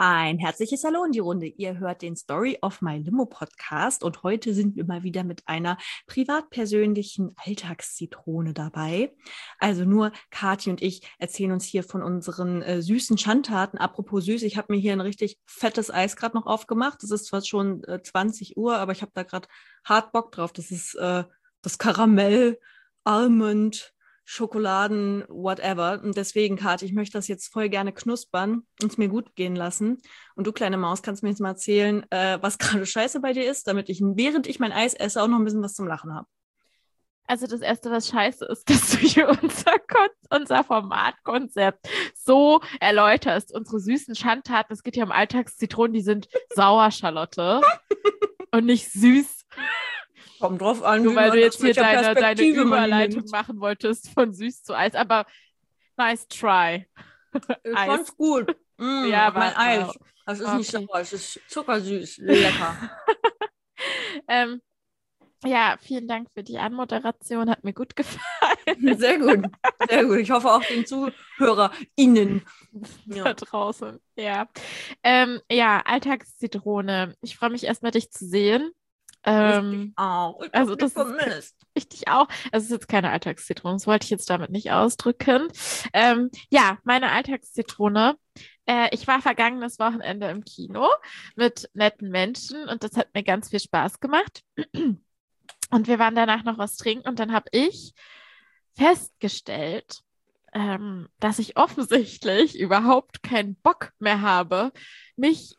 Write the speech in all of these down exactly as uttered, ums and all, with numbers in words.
Ein herzliches Hallo in die Runde. Ihr hört den Story of My Limo Podcast und heute sind wir mal wieder mit einer privat-persönlichen Alltagszitrone dabei. Also nur Kathi und ich erzählen uns hier von unseren äh, süßen Schandtaten. Apropos süß, ich habe mir hier ein richtig fettes Eis gerade noch aufgemacht. Es ist zwar schon äh, zwanzig Uhr, aber ich habe da gerade hart Bock drauf. Das ist äh, das Karamell, Almond, Schokoladen, whatever. Und deswegen, Kathi, ich möchte das jetzt voll gerne knuspern und es mir gut gehen lassen. Und du, kleine Maus, kannst mir jetzt mal erzählen, äh, was gerade scheiße bei dir ist, damit ich, während ich mein Eis esse, auch noch ein bisschen was zum Lachen habe. Also das Erste, was scheiße ist, dass du hier unser, Kon- unser Formatkonzept so erläuterst. Unsere süßen Schandtaten, es geht hier um Alltagszitronen, die sind sauer, Charlotte. Und nicht süß. Kommt drauf an, Nur weil du jetzt hier deine, deine Überleitung Überleitung machen wolltest von süß zu Eis. Aber nice try. Ich fand's gut. Mm, Ja, mein war- Eis. wow. Das ist Okay. nicht sauer, es ist zuckersüß. Lecker. ähm, ja, vielen Dank für die Anmoderation. Hat mir gut gefallen. Sehr gut. Sehr gut. Ich hoffe auch den ZuhörerInnen. Ja. Da draußen. Ja. Ähm, ja, Alltagszitrone. Ich freue mich erstmal, dich zu sehen. Ähm, Auch. Ich also hab das dich ist vermisst. ich dich auch. Es ist jetzt keine Alltagszitrone, das wollte ich jetzt damit nicht ausdrücken. Ähm, ja, meine Alltagszitrone. Äh, ich war vergangenes Wochenende im Kino mit netten Menschen und das hat mir ganz viel Spaß gemacht. Und wir waren danach noch was trinken und dann habe ich festgestellt, ähm, dass ich offensichtlich überhaupt keinen Bock mehr habe, mich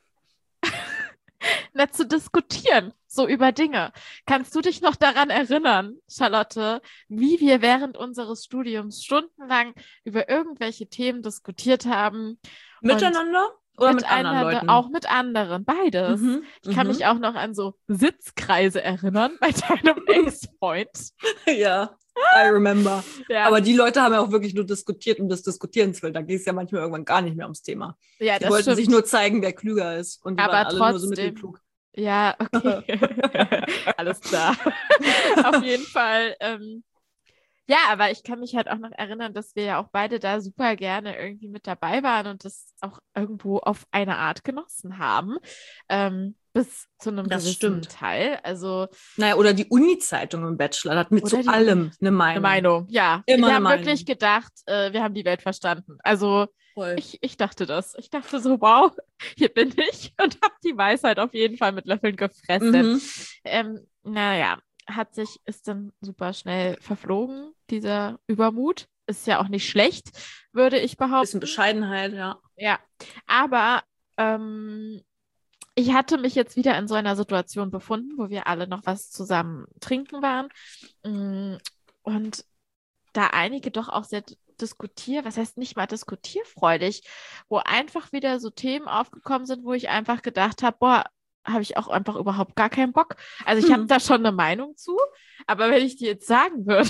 nicht zu diskutieren, so über Dinge. Kannst du dich noch daran erinnern, Charlotte, wie wir während unseres Studiums stundenlang über irgendwelche Themen diskutiert haben? Miteinander oder mit anderen Miteinander, Leuten? auch mit anderen, beides. Mhm, Ich kann mhm. mich auch noch an so Sitzkreise erinnern bei deinem Ex-Freund. Ja, I remember. Ja, Aber die Leute haben ja auch wirklich nur diskutiert um des Diskutierens willen. Da ging es ja manchmal irgendwann gar nicht mehr ums Thema. ja, Die das wollten stimmt. sich nur zeigen, wer klüger ist. Und die Aber waren alle nur so trotzdem. mittelklug. Ja, okay. Alles klar. Auf jeden Fall. Ähm, ja, aber ich kann mich halt auch noch erinnern, dass wir ja auch beide da super gerne irgendwie mit dabei waren und das auch irgendwo auf eine Art genossen haben. Ähm, bis zu einem Das gewissen stimmt. Teil. Also Naja, oder die Uni-Zeitung im Bachelor hat mit Oder zu die allem eine Meinung. eine Meinung, ja. Immer wir eine haben Meinung. wirklich gedacht, äh, wir haben die Welt verstanden. Also Voll. ich, ich dachte das. Ich dachte so, wow, hier bin ich und habe die Weisheit auf jeden Fall mit Löffeln gefressen. Mhm. Ähm, naja, hat sich, ist dann super schnell verflogen, dieser Übermut. Ist ja auch nicht schlecht, würde ich behaupten. Bisschen Bescheidenheit, ja. Ja, aber ähm, ich hatte mich jetzt wieder in so einer Situation befunden, wo wir alle noch was zusammen trinken waren. Mm, Und da einige doch auch sehr d- diskutier, was heißt nicht mal diskutierfreudig, wo einfach wieder so Themen aufgekommen sind, wo ich einfach gedacht habe, boah, habe ich auch einfach überhaupt gar keinen Bock. Also ich habe Hm. da schon eine Meinung zu, aber wenn ich die jetzt sagen würde,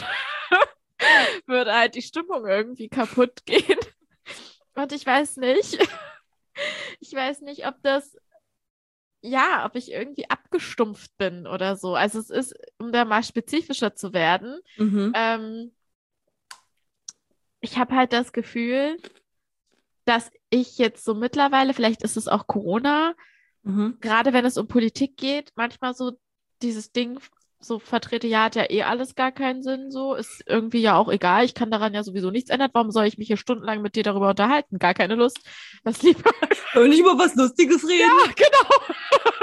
würde halt die Stimmung irgendwie kaputt gehen. Und ich weiß nicht, ich weiß nicht, ob das, ja, ob ich irgendwie abgestumpft bin oder so. Also es ist, um da mal spezifischer zu werden, Mhm. ähm, ich habe halt das Gefühl, dass ich jetzt so mittlerweile, vielleicht ist es auch Corona, Mhm. gerade wenn es um Politik geht, manchmal so dieses Ding so vertrete, ja, hat ja eh alles gar keinen Sinn, so, ist irgendwie ja auch egal, ich kann daran ja sowieso nichts ändern, warum soll ich mich hier stundenlang mit dir darüber unterhalten? Gar keine Lust. Das lieber. Wollen wir nicht über was Lustiges reden? Ja, genau.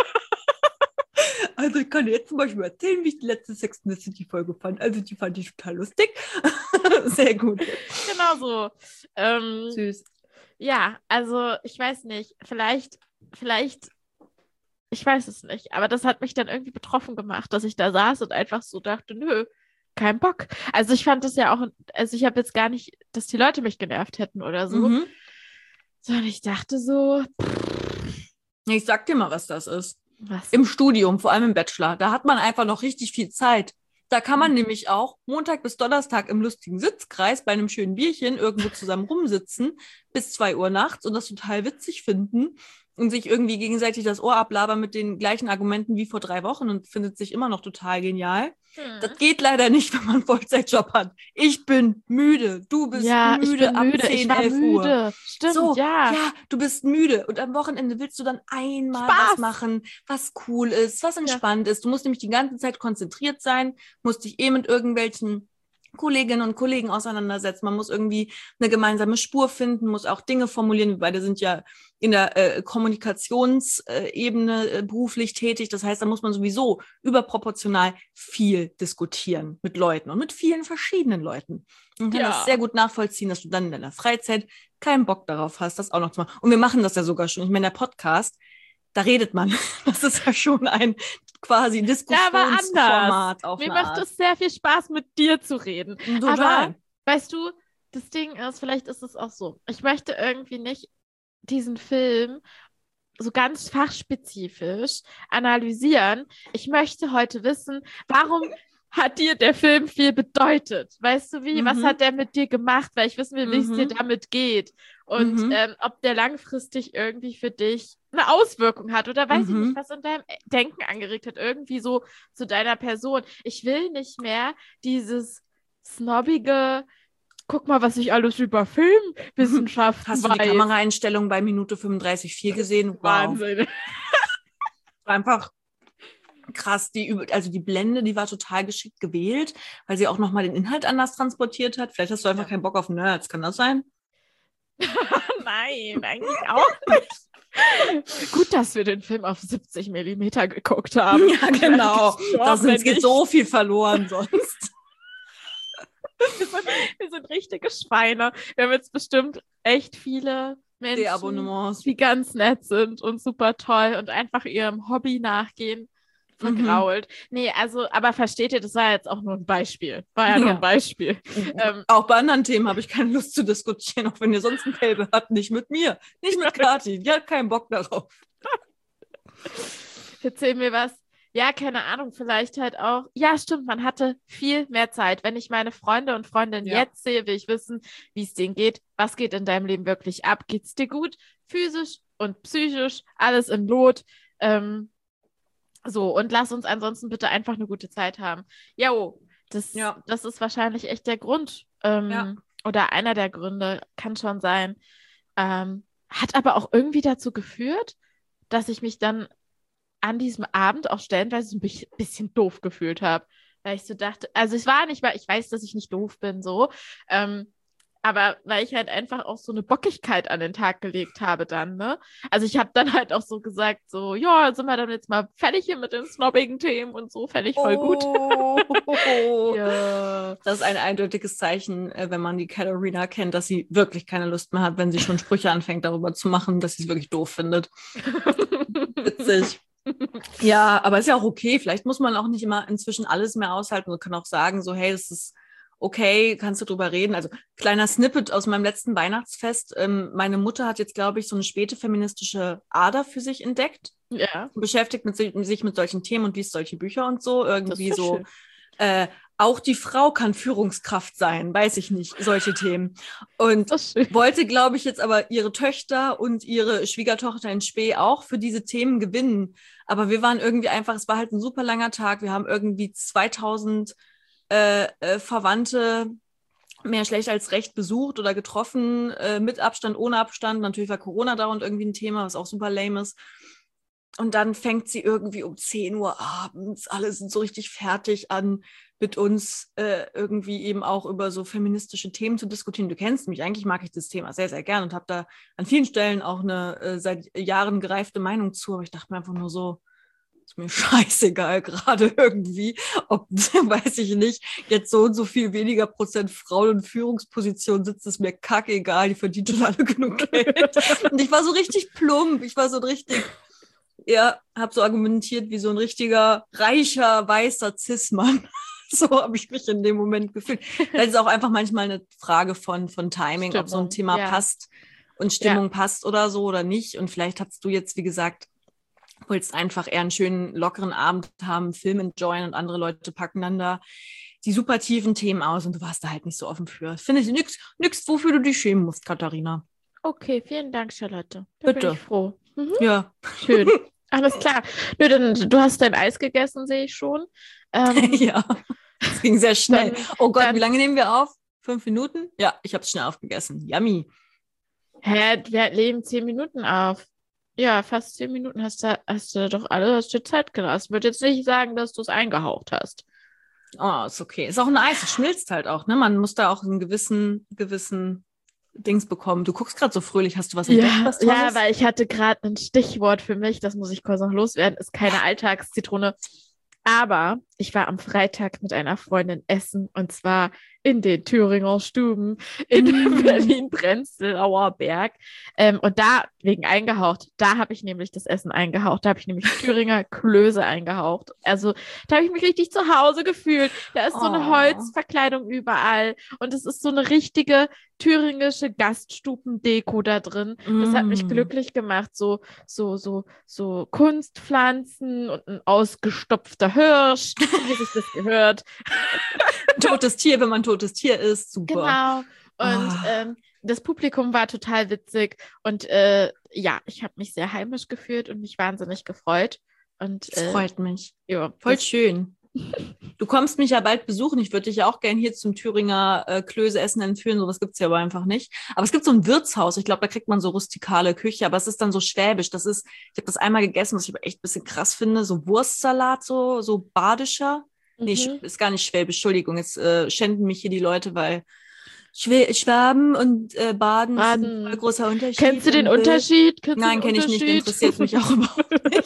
Also ich kann dir jetzt zum Beispiel erzählen, wie ich die letzte Sex and the City Folge fand. Also die fand ich total lustig. Sehr gut. Genau so. Ähm, Süß. ja, also ich weiß nicht, vielleicht, vielleicht, ich weiß es nicht, aber das hat mich dann irgendwie betroffen gemacht, dass ich da saß und einfach so dachte, nö, kein Bock. Also ich fand das ja auch, also ich habe jetzt gar nicht, dass die Leute mich genervt hätten oder so, Mhm. sondern ich dachte so, Ich sag dir mal, was das ist. was? Im Studium, vor allem im Bachelor, da hat man einfach noch richtig viel Zeit. Da kann man nämlich auch Montag bis Donnerstag im lustigen Sitzkreis bei einem schönen Bierchen irgendwo zusammen rumsitzen bis zwei Uhr nachts und das total witzig finden. und sich irgendwie gegenseitig das Ohr ablabern mit den gleichen Argumenten wie vor drei Wochen und findet sich immer noch total genial. Hm. Das geht leider nicht, wenn man einen Vollzeitjob hat. Ich bin müde, du bist ja, müde ich bin ab müde. zehn, ich war elf müde. Uhr. Stimmt, so, ja. Ja, du bist müde und am Wochenende willst du dann einmal Spaß. was machen, was cool ist, was entspannt ja. ist. Du musst nämlich die ganze Zeit konzentriert sein, musst dich eh mit irgendwelchen Kolleginnen und Kollegen auseinandersetzen. Man muss irgendwie eine gemeinsame Spur finden, muss auch Dinge formulieren. Wir beide sind ja in der äh, Kommunikationsebene äh, beruflich tätig. Das heißt, da muss man sowieso überproportional viel diskutieren mit Leuten und mit vielen verschiedenen Leuten. Man kann ja. das sehr gut nachvollziehen, dass du dann in deiner Freizeit keinen Bock darauf hast, das auch noch zu machen. Und wir machen das ja sogar schon. Ich meine, der Podcast, da redet man. Das ist ja schon ein quasi Diskussionsformat. Ja, mir macht es sehr viel Spaß, mit dir zu reden. Total. Aber, weißt du, das Ding ist, vielleicht ist es auch so, ich möchte irgendwie nicht diesen Film so ganz fachspezifisch analysieren. Ich möchte heute wissen, warum hat dir der Film viel bedeutet? Weißt du wie? Mhm. Was hat der mit dir gemacht? Weil ich wissen will, wie mhm. es dir damit geht. Und mhm. ähm, ob der langfristig irgendwie für dich eine Auswirkung hat oder weiß mhm. ich nicht, was in deinem Denken angeregt hat. Irgendwie so zu deiner Person. Ich will nicht mehr dieses snobbige, guck mal, was ich alles über Filmwissenschaft Hast weiß. du die Kameraeinstellung bei Minute fünfunddreißig Komma vier gesehen? Wow. Wahnsinn. Einfach krass, die, also die Blende, die war total geschickt gewählt, weil sie auch nochmal den Inhalt anders transportiert hat. Vielleicht hast du einfach ja. keinen Bock auf Nerds, kann das sein? Nein, eigentlich auch nicht. Gut, dass wir den Film auf siebzig Millimeter geguckt haben. Ja, genau. Da geht so viel verloren sonst. Wir sind, wir sind richtige Schweine. Wir haben jetzt bestimmt echt viele Menschen, Abonnements, die ganz nett sind und super toll und einfach ihrem Hobby nachgehen. Vergrault. Mhm. Nee, also, aber versteht ihr, das war jetzt auch nur ein Beispiel. War ja, ja. nur ein Beispiel. ähm, auch bei anderen Themen habe ich keine Lust zu diskutieren, auch wenn ihr sonst ein Faible habt. Nicht mit mir, nicht mit Kathi. Die hat keinen Bock darauf. Erzähl mir was. Ja, keine Ahnung, vielleicht halt auch. Ja, stimmt, man hatte viel mehr Zeit. Wenn ich meine Freunde und Freundinnen ja. jetzt sehe, will ich wissen, wie es denen geht. Was geht in deinem Leben wirklich ab? Geht's dir gut? Physisch und psychisch, alles in Lot. Ähm, So, und lass uns ansonsten bitte einfach eine gute Zeit haben. Jo, das, ja. das ist wahrscheinlich echt der Grund. Ähm, ja. Oder einer der Gründe, kann schon sein. Ähm, hat aber auch irgendwie dazu geführt, dass ich mich dann an diesem Abend auch stellenweise so ein bisschen doof gefühlt habe. Weil ich so dachte, also es war nicht mal, ich weiß, dass ich nicht doof bin, so. Ähm, Aber weil ich halt einfach auch so eine Bockigkeit an den Tag gelegt habe dann, ne? Also ich habe dann halt auch so gesagt, so, ja, sind wir dann jetzt mal fertig hier mit den snobbigen Themen und so, fände ich voll gut. Oh, ja. Das ist ein eindeutiges Zeichen, wenn man die Katharina kennt, dass sie wirklich keine Lust mehr hat, wenn sie schon Sprüche anfängt, darüber zu machen, dass sie es wirklich doof findet. Witzig. Ja, aber ist ja auch okay. Vielleicht muss man auch nicht immer inzwischen alles mehr aushalten und kann auch sagen, so, hey, das ist okay, kannst du drüber reden. Also kleiner Snippet aus meinem letzten Weihnachtsfest. Ähm, meine Mutter hat jetzt, glaube ich, so eine späte feministische Ader für sich entdeckt. Ja. Beschäftigt mit sich, sich mit solchen Themen und liest solche Bücher und so. Irgendwie so. Äh, auch die Frau kann Führungskraft sein, weiß ich nicht, solche Themen. Und wollte, glaube ich, jetzt aber ihre Töchter und ihre Schwiegertochter in Spee auch für diese Themen gewinnen. Aber wir waren irgendwie einfach, es war halt ein super langer Tag. Wir haben irgendwie zweitausend Äh, äh, Verwandte mehr schlecht als recht besucht oder getroffen, äh, mit Abstand, ohne Abstand. Natürlich war Corona da und irgendwie ein Thema, was auch super lame ist. Und dann fängt sie irgendwie um zehn Uhr abends, alle sind so richtig fertig an, mit uns äh, irgendwie eben auch über so feministische Themen zu diskutieren. Du kennst mich, eigentlich mag ich das Thema sehr, sehr gern und habe da an vielen Stellen auch eine äh, seit Jahren gereifte Meinung zu, aber ich dachte mir einfach nur so, ist mir scheißegal gerade irgendwie, ob, weiß ich nicht, jetzt so und so viel weniger Prozent Frauen in Führungspositionen sitzt, ist mir kackegal, die verdienen schon alle genug Geld. Und ich war so richtig plump, ich war so richtig, ja, habe so argumentiert wie so ein richtiger, reicher, weißer Cis-Mann. So habe ich mich in dem Moment gefühlt. Das ist auch einfach manchmal eine Frage von, von Timing, Stimmung, ob so ein Thema ja. passt und Stimmung ja. passt oder so oder nicht. Und vielleicht hast du jetzt, wie gesagt, wolltest einfach eher einen schönen, lockeren Abend haben, Film enjoyen und andere Leute packen dann da die super tiefen Themen aus und du warst da halt nicht so offen für. Finde ich nix, nix, wofür du dich schämen musst, Katharina. Okay, vielen Dank, Charlotte. Da Bitte. bin ich froh. Mhm. Ja. Schön. Alles klar. Nö, dann, du hast dein Eis gegessen, sehe ich schon. Ähm, Ja, es ging sehr schnell. dann, Oh Gott, dann, wie lange nehmen wir auf? Fünf Minuten? Ja, ich habe es schnell aufgegessen. Yummy. hä, wir leben zehn Minuten auf. Ja, fast zehn Minuten hast du, hast du doch alle, hast dir Zeit gelassen. Ich würde jetzt nicht sagen, dass du es eingehaucht hast. Oh, ist okay. Ist auch ein Eis, es schmilzt halt auch, ne? Man muss da auch einen gewissen, gewissen Dings bekommen. Du guckst gerade so fröhlich. Hast du was entdeckt, Ja, was ja, Tolles? weil ich hatte gerade ein Stichwort für mich, das muss ich kurz noch loswerden, ist keine Alltagszitrone. Aber ich war am Freitag mit einer Freundin essen und zwar in den Thüringer Stuben in Mm. Berlin-Prenzlauer Berg. Ähm, und da, wegen eingehaucht, da habe ich nämlich das Essen eingehaucht. Da habe ich nämlich Thüringer Klöße eingehaucht. Also da habe ich mich richtig zu Hause gefühlt. Da ist so eine Oh. Holzverkleidung überall und es ist so eine richtige thüringische Gaststubendeko da drin. Das hat mich Mm. glücklich gemacht. So, so, so, so Kunstpflanzen und ein ausgestopfter Hirsch, wie sich das gehört. Totes Tier, wenn man totes Tier ist. Super. Genau. Und Ah. ähm, das Publikum war total witzig. Und äh, ja, ich habe mich sehr heimisch gefühlt und mich wahnsinnig gefreut. Und Das äh, freut mich. ja, Voll das, schön. Du kommst mich ja bald besuchen. Ich würde dich ja auch gern hier zum Thüringer äh, Klöße-Essen entführen. Sowas gibt es ja aber einfach nicht. Aber es gibt so ein Wirtshaus. Ich glaube, da kriegt man so rustikale Küche. Aber es ist dann so schwäbisch. Das ist, ich habe das einmal gegessen, was ich aber echt ein bisschen krass finde. So Wurstsalat, so, so badischer. Nee, sch- mhm. ist gar nicht schwäbisch. Entschuldigung, jetzt äh, schänden mich hier die Leute, weil Schwä Schwaben und äh, Baden sind ein voll Baden. großer Unterschied. Kennst du den und, äh, Unterschied? Kennst du Nein, den kenne ich nicht. Unterschied? Interessiert mich auch überhaupt nicht.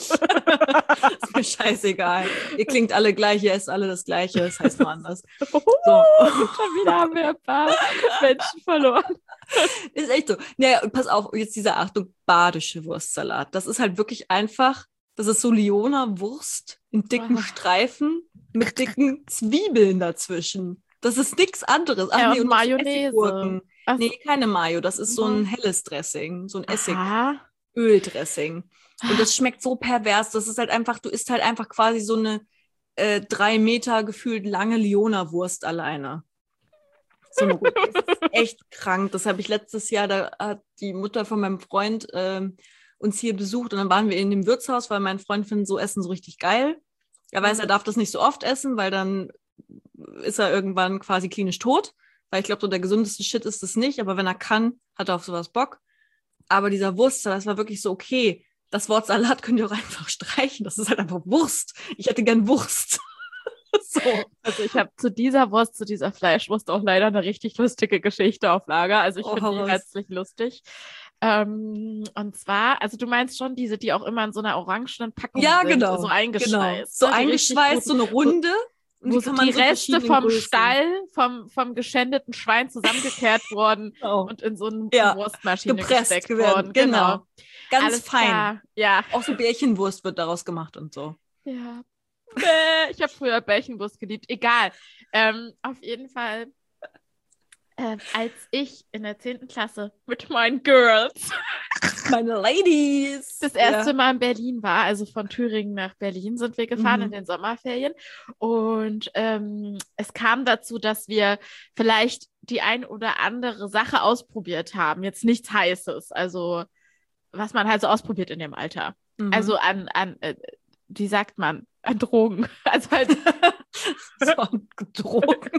Ist mir scheißegal. Ihr klingt alle gleich, ihr esst alle das Gleiche. Es heißt nur anders. So. Schon wieder haben wir ein paar Menschen verloren. Ist echt so. Naja, pass auf, jetzt dieser Achtung, badische Wurstsalat. Das ist halt wirklich einfach, das ist so Lyoner Wurst in dicken Oh. Streifen mit dicken Zwiebeln dazwischen. Das ist nichts anderes. Ach Ja, nee, und und noch so Mayonnaise. Essiggurken. Ach, Nee, keine Mayo. Das ist so ein Mhm. helles Dressing, so ein aha. Essigöldressing. Und das schmeckt so pervers. Das ist halt einfach, du isst halt einfach quasi so eine äh, drei Meter gefühlt lange Lyoner Wurst alleine. So eine Ruhe. Das ist echt krank. Das habe ich letztes Jahr, da hat die Mutter von meinem Freund ähm, uns hier besucht und dann waren wir in dem Wirtshaus, weil mein Freund findet so Essen so richtig geil. Er weiß, er Mhm. darf das nicht so oft essen, weil dann ist er irgendwann quasi klinisch tot. Weil ich glaube, so der gesündeste Shit ist es nicht, aber wenn er kann, hat er auf sowas Bock. Aber dieser Wurstsalat, das war wirklich so, okay, das Wort Salat könnt ihr auch einfach streichen. Das ist halt einfach Wurst. Ich hätte gern Wurst. So. Also ich habe zu dieser Wurst, zu dieser Fleischwurst auch leider eine richtig lustige Geschichte auf Lager. Also ich Oh, finde die heraus. herzlich lustig. Ähm, und zwar, also du meinst schon diese, die auch immer in so einer orangenen Packung Ja, sind, genau. so Genau. eingeschweißt. So ne? Die richtig eingeschweißt, so guten, eine Runde. Und wo die so kann man die so in Reste verschiedenen vom Größen. Stall, vom, vom geschändeten Schwein zusammengekehrt worden Oh. und in so eine Ja, Wurstmaschine gepresst gesteckt werden. worden. Genau. Ganz Alles fein. klar. Ja. Auch so Bärchenwurst wird daraus gemacht und so. Ja. Bäh, ich habe früher Bärchenwurst geliebt. Egal. Ähm, auf jeden Fall, äh, als ich in der zehnten Klasse mit meinen Girls Meine Ladies. das erste Ja. Mal in Berlin war, also von Thüringen nach Berlin sind wir gefahren Mhm. in den Sommerferien. Und ähm, es kam dazu, dass wir vielleicht die ein oder andere Sache ausprobiert haben. Jetzt nichts Heißes, also was man halt so ausprobiert in dem Alter. Mhm. Also an, an äh, wie sagt man, an Drogen. Also halt so an Drogen.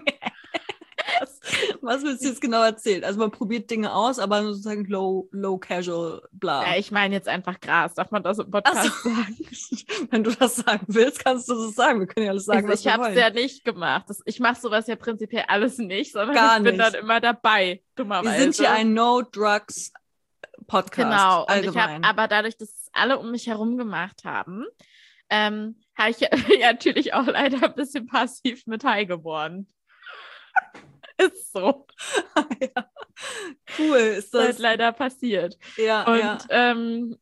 was, was willst du jetzt genau erzählen? Also man probiert Dinge aus, aber sozusagen low, low casual, bla. ja, ich meine jetzt einfach Gras. Darf man das im Podcast Ach so. sagen? Wenn du das sagen willst, kannst du das sagen. Wir können ja alles sagen, Also was ich wir habe es wollen. ja nicht gemacht. Das, ich mache sowas ja prinzipiell alles nicht, sondern Gar ich bin nicht. dann immer dabei, dummerweise. Wir sind hier ein No-Drugs-Podcast. Genau, und ich habe, allgemein. aber dadurch, dass es alle um mich herum gemacht haben, ähm, habe ich ja, ja natürlich auch leider ein bisschen passiv mit high geworden. Ist so. ja. Cool, ist Ist halt das. leider passiert. Ja, Und ja. ähm,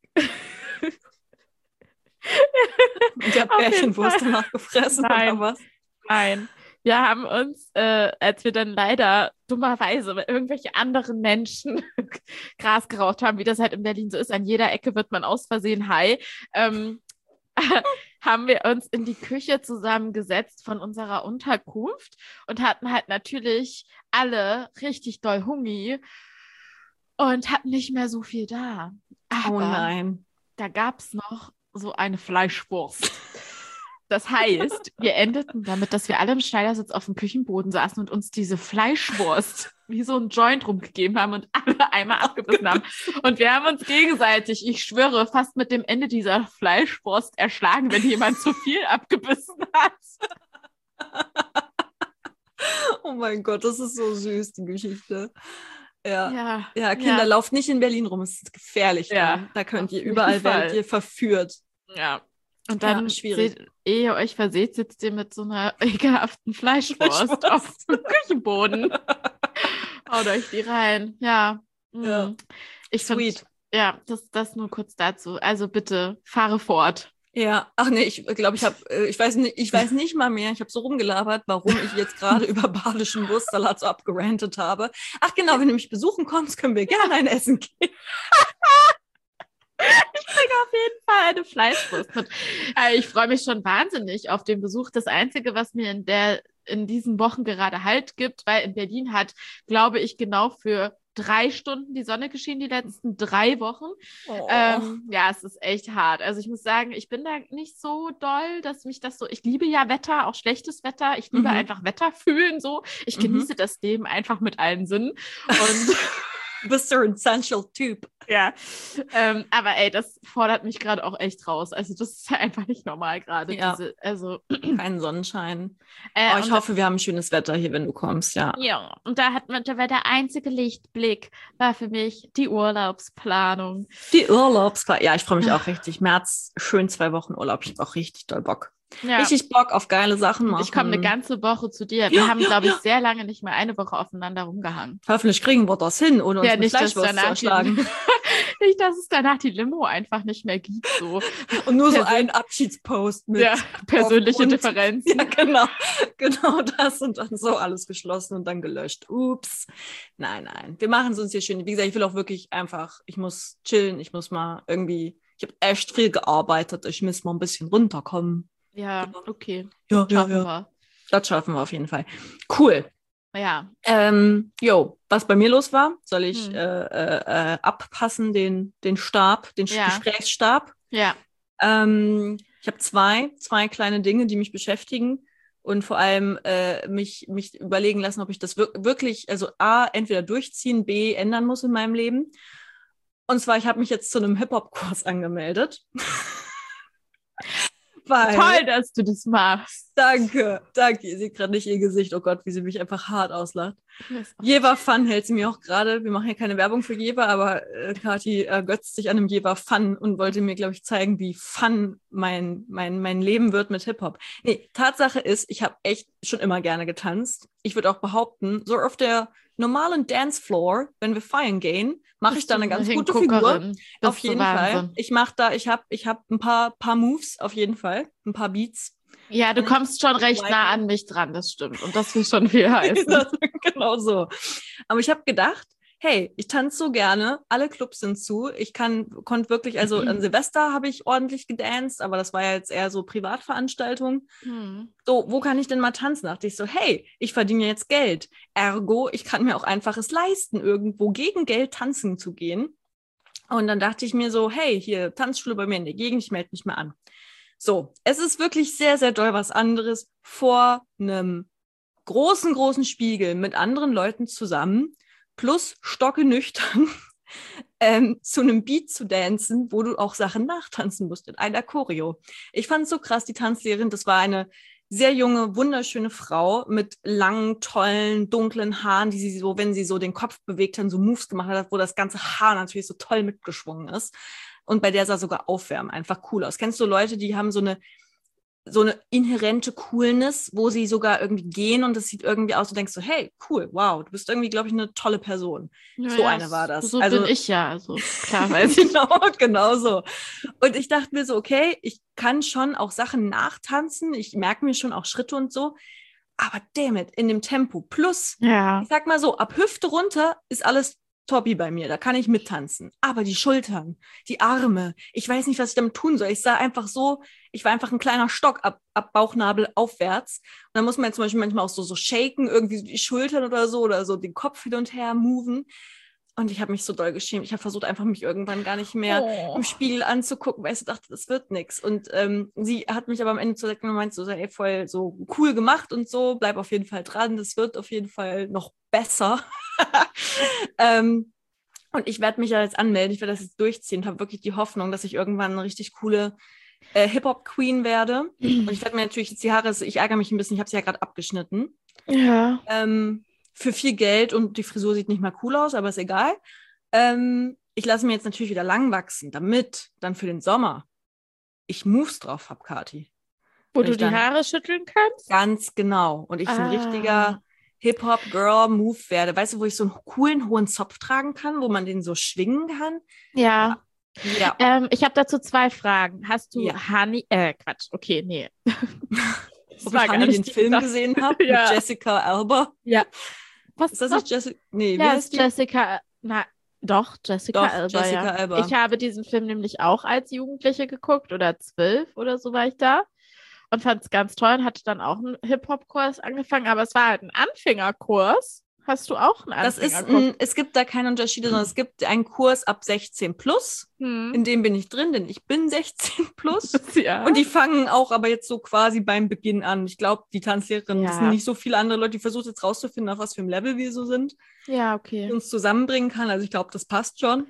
Und der Auf jeden Bärchenwurst Fall. danach gefressen Nein. oder was? nein, wir haben uns, äh, als wir dann leider dummerweise mit irgendwelche anderen Menschen Gras geraucht haben, wie das halt in Berlin so ist, an jeder Ecke wird man aus Versehen high, ähm, haben wir uns in die Küche zusammengesetzt von unserer Unterkunft und hatten halt natürlich alle richtig doll Hungi und hatten nicht mehr so viel da. Oh Aber nein. da gab es noch so eine Fleischwurst. Das heißt, wir endeten damit, dass wir alle im Schneidersitz auf dem Küchenboden saßen und uns diese Fleischwurst wie so ein Joint rumgegeben haben und alle einmal abgebissen haben. Und wir haben uns gegenseitig, ich schwöre, fast mit dem Ende dieser Fleischwurst erschlagen, wenn jemand zu viel abgebissen hat. Oh mein Gott, das ist so süß, die Geschichte. Ja, Ja, ja Kinder, ja. lauft nicht in Berlin rum, es ist gefährlich. Ja, da. da könnt auf ihr, jeden überall Fall. werdet ihr verführt. Ja. Und dann, Ja, schwierig. seht, ehe ihr euch verseht, sitzt ihr mit so einer ekelhaften Fleischwurst, Fleischwurst. auf dem Küchenboden. Haut euch die rein. Ja. Mm. Ja. Ich finde, Sweet. ja, das, das nur kurz dazu. Also bitte, fahre fort. Ja, ach nee, ich glaube, ich habe, ich weiß nicht, ich weiß nicht mal mehr, ich habe so rumgelabert, warum ich jetzt gerade über badischen Wurstsalat so abgerantet habe. Ach genau, wenn du mich besuchen kommst, können wir gerne ein Essen gehen. Ich bringe auf jeden Fall eine Fleischwurst mit. Äh, Ich freue mich schon wahnsinnig auf den Besuch. Das Einzige, was mir in der in diesen Wochen gerade Halt gibt, weil in Berlin hat, glaube ich, genau für drei Stunden die Sonne geschienen, die letzten drei Wochen. Oh. Ähm, ja, es ist echt hart. Also ich muss sagen, ich bin da nicht so doll, dass mich das so, ich liebe ja Wetter, auch schlechtes Wetter. Ich liebe Mhm. einfach Wetter fühlen so. Ich Mhm. genieße das Leben einfach mit allen Sinnen. Und Du bist so ein Essential-Typ. ja, ähm, aber ey, das fordert mich gerade auch echt raus. Also das ist einfach nicht normal gerade. Ja. Diese, also, Kein Sonnenschein. äh, Oh, ich und hoffe, wir haben schönes Wetter hier, wenn du kommst, ja. ja, und da hat man, da war der einzige Lichtblick, war für mich die Urlaubsplanung. Die Urlaubsplanung. Ja, ich freue mich auch richtig. März, schön zwei Wochen Urlaub. Ich habe auch richtig doll Bock. Ja. Richtig Bock auf geile Sachen machen. Ich komme eine ganze Woche zu dir. Wir Ja, haben, ja, glaube ich, ja. sehr lange nicht mehr eine Woche aufeinander rumgehangen. Hoffentlich kriegen wir das hin, ohne uns Ja, mit nicht, dass Fleischwurst zu danach erschlagen. die, nicht, dass es danach die Limo einfach nicht mehr gibt. So. Und nur so Persön- ein Abschiedspost mit Ja, persönliche aufgrund- Differenzen. Ja, genau. Genau das und dann so alles geschlossen und dann gelöscht. Ups. Nein, nein. Wir machen es uns hier schön. Wie gesagt, ich will auch wirklich einfach, ich muss chillen, ich muss mal irgendwie, ich habe echt viel gearbeitet, ich muss mal ein bisschen runterkommen. Ja, okay. Ja, ja, Schaffen ja. wir. Das schaffen wir auf jeden Fall. Cool. Ja. Ähm, jo, was bei mir los war, soll ich Hm. äh, äh, äh, abpassen, den, den Stab, den Ja. Gesprächsstab. Ja. Ähm, ich habe zwei, zwei kleine Dinge, die mich beschäftigen und vor allem äh, mich, mich überlegen lassen, ob ich das wir- wirklich, also A, entweder durchziehen, B, ändern muss in meinem Leben. Und zwar, ich habe mich jetzt zu einem Hip-Hop-Kurs angemeldet. Weil, Toll, dass du das machst. danke, danke. Ihr seht gerade nicht ihr Gesicht. Oh Gott, wie sie mich einfach hart auslacht. Das ist auch- Jever Fun hält sie mir auch gerade. Wir machen ja keine Werbung für Jever, aber äh, Kathi ergötzt sich an einem Jever Fun und wollte mir, glaube ich, zeigen, wie fun mein, mein, mein Leben wird mit Hip-Hop. Nee, Tatsache ist, ich habe echt schon immer gerne getanzt. Ich würde auch behaupten, so auf der normalen Dancefloor, wenn wir feiern gehen, mache ich Bist da du eine ganz gute Figur. Hinguckerin. Bist Auf du jeden Wahnsinn. Fall. Ich mache da, ich habe ich hab ein paar, paar Moves, auf jeden Fall. Ein paar Beats. Ja, du Und kommst schon recht liken. nah an mich dran, das stimmt. Und das will schon viel heißen. Das- genau so. Aber ich habe gedacht, hey, ich tanze so gerne, alle Clubs sind zu. Ich kann, konnte wirklich, also an Silvester habe ich ordentlich gedanced, aber das war ja jetzt eher so Privatveranstaltungen. Hm. So, wo kann ich denn mal tanzen? Dachte ich so, hey, ich verdiene ja jetzt Geld. Ergo, ich kann mir auch einfach es leisten, irgendwo gegen Geld tanzen zu gehen. Und dann dachte ich mir so, hey, hier, Tanzschule bei mir in der Gegend, ich melde mich mal an. So, es ist wirklich sehr, sehr doll was anderes, vor einem großen, großen Spiegel mit anderen Leuten zusammen, plus stockenüchtern, ähm, zu einem Beat zu dancen, wo du auch Sachen nachtanzen musst in einer Choreo. Ich fand es so krass, die Tanzlehrerin, das war eine sehr junge, wunderschöne Frau mit langen, tollen, dunklen Haaren, die sie so, wenn sie so den Kopf bewegt hat, so Moves gemacht hat, wo das ganze Haar natürlich so toll mitgeschwungen ist. Und bei der sah sogar Aufwärmen einfach cool aus. Kennst du Leute, die haben so eine so eine inhärente Coolness, wo sie sogar irgendwie gehen und es sieht irgendwie aus, du denkst so, hey, cool, wow, du bist irgendwie, glaube ich, eine tolle Person. Ja, So ja, eine war das. So Also- bin ich ja, also klar weiß ich. Genau, genau so. Und ich dachte mir so, okay, ich kann schon auch Sachen nachtanzen, ich merke mir schon auch Schritte und so, aber damn it, in dem Tempo. Plus, Ja, ich sag mal so, ab Hüfte runter ist alles Toppi bei mir, da kann ich mittanzen. Aber die Schultern, die Arme, ich weiß nicht, was ich damit tun soll. Ich sah einfach so, ich war einfach ein kleiner Stock ab, ab Bauchnabel aufwärts. Und dann muss man jetzt zum Beispiel manchmal auch so, so shaken, irgendwie so die Schultern oder so, oder so den Kopf hin und her moven. Und ich habe mich so doll geschämt. Ich habe versucht, einfach mich irgendwann gar nicht mehr Oh. im Spiegel anzugucken, weil ich so dachte, das wird nichts. Und ähm, sie hat mich aber am Ende zu sagen, gemeint, so, ey, voll so cool gemacht und so, bleib auf jeden Fall dran, das wird auf jeden Fall noch besser. ähm, und ich werde mich ja jetzt anmelden, ich werde das jetzt durchziehen und habe wirklich die Hoffnung, dass ich irgendwann eine richtig coole äh, Hip-Hop-Queen werde. Und ich werde mir natürlich jetzt die Haare, ich ärgere mich ein bisschen, ich habe sie ja gerade abgeschnitten. Ja. Ähm, für viel Geld und die Frisur sieht nicht mal cool aus, aber ist egal. Ähm, ich lasse mir jetzt natürlich wieder lang wachsen, damit dann für den Sommer ich Moves drauf habe, Kathi. Wo Und du ich die dann Haare schütteln kannst? ganz genau. Und ich so ein Ah. richtiger Hip-Hop-Girl-Move werde. Weißt du, wo ich so einen coolen, hohen Zopf tragen kann, wo man den so schwingen kann? Ja. Ja. Ähm, ich habe dazu zwei Fragen. Hast du Ja. Honey, äh, Quatsch, okay, nee. Das Ob war ich gar Honey nicht den die Film Sache. gesehen habe Ja. mit Jessica Alba. Ja. Was Ist das nicht Jessica? Nee, wie Ja, heißt ist die? Jessica, na, doch, Jessica Doch, Alba, Jessica ja. Alba. Ich habe diesen Film nämlich auch als Jugendliche geguckt oder zwölf oder so war ich da und fand es ganz toll und hatte dann auch einen Hip-Hop-Kurs angefangen, aber es war halt ein Anfängerkurs. Hast du auch einen Das ist, Anfängerkurs? ein, es gibt da keine Unterschiede, sondern es gibt einen Kurs ab sechzehn plus. Hm. In dem bin ich drin, denn ich bin sechzehn plus. Ja. Und die fangen auch aber jetzt so quasi beim Beginn an. Ich glaube, die Tanzlehrerin, das Ja. sind nicht so viele andere Leute, die versuchen jetzt rauszufinden, auf was für einem Level wir so sind, Ja, die okay. uns zusammenbringen kann. Also ich glaube, das passt schon.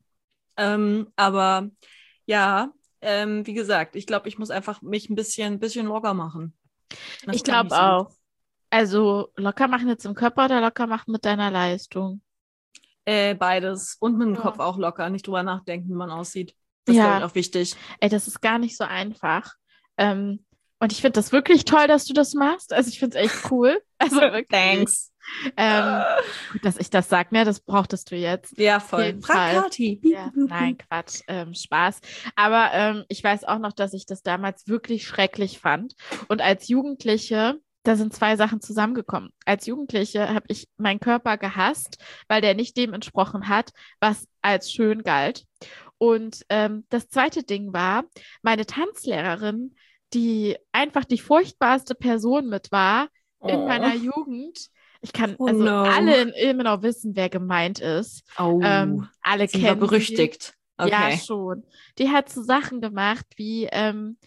Ähm, aber ja, ähm, wie gesagt, ich glaube, ich muss einfach mich ein bisschen, bisschen locker machen. Das Ich kann glaube so gut. auch. Also locker machen jetzt im Körper oder locker machen mit deiner Leistung? Äh, beides. Und mit dem Ja. Kopf auch locker. Nicht drüber nachdenken, wie man aussieht. Das ist, Ja. glaube ich, auch wichtig. Ey, das ist gar nicht so einfach. Ähm, und ich finde das wirklich toll, dass du das machst. Also ich finde es echt cool. Also wirklich. Thanks. Ähm, gut, dass ich das sage, ne? Das brauchtest du jetzt. Ja, Auf voll. jeden Frag Fall. Kathi. Ja, nein, Quatsch, ähm, Spaß. Aber ähm, ich weiß auch noch, dass ich das damals wirklich schrecklich fand. Und als Jugendliche, da sind zwei Sachen zusammengekommen. Als Jugendliche habe ich meinen Körper gehasst, weil der nicht dem entsprochen hat, was als schön galt. Und ähm, das zweite Ding war, meine Tanzlehrerin, die einfach die furchtbarste Person mit war in Oh. meiner Jugend. Ich kann Oh also no. alle in Ilmenau wissen, wer gemeint ist. Oh. Ähm, alle Sind wir kennen sie. berüchtigt. Ja, Okay. schon. Die hat so Sachen gemacht wie ähm,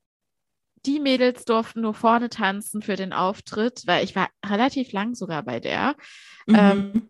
die Mädels durften nur vorne tanzen für den Auftritt, weil ich war relativ lang sogar bei der. Mhm. Ähm,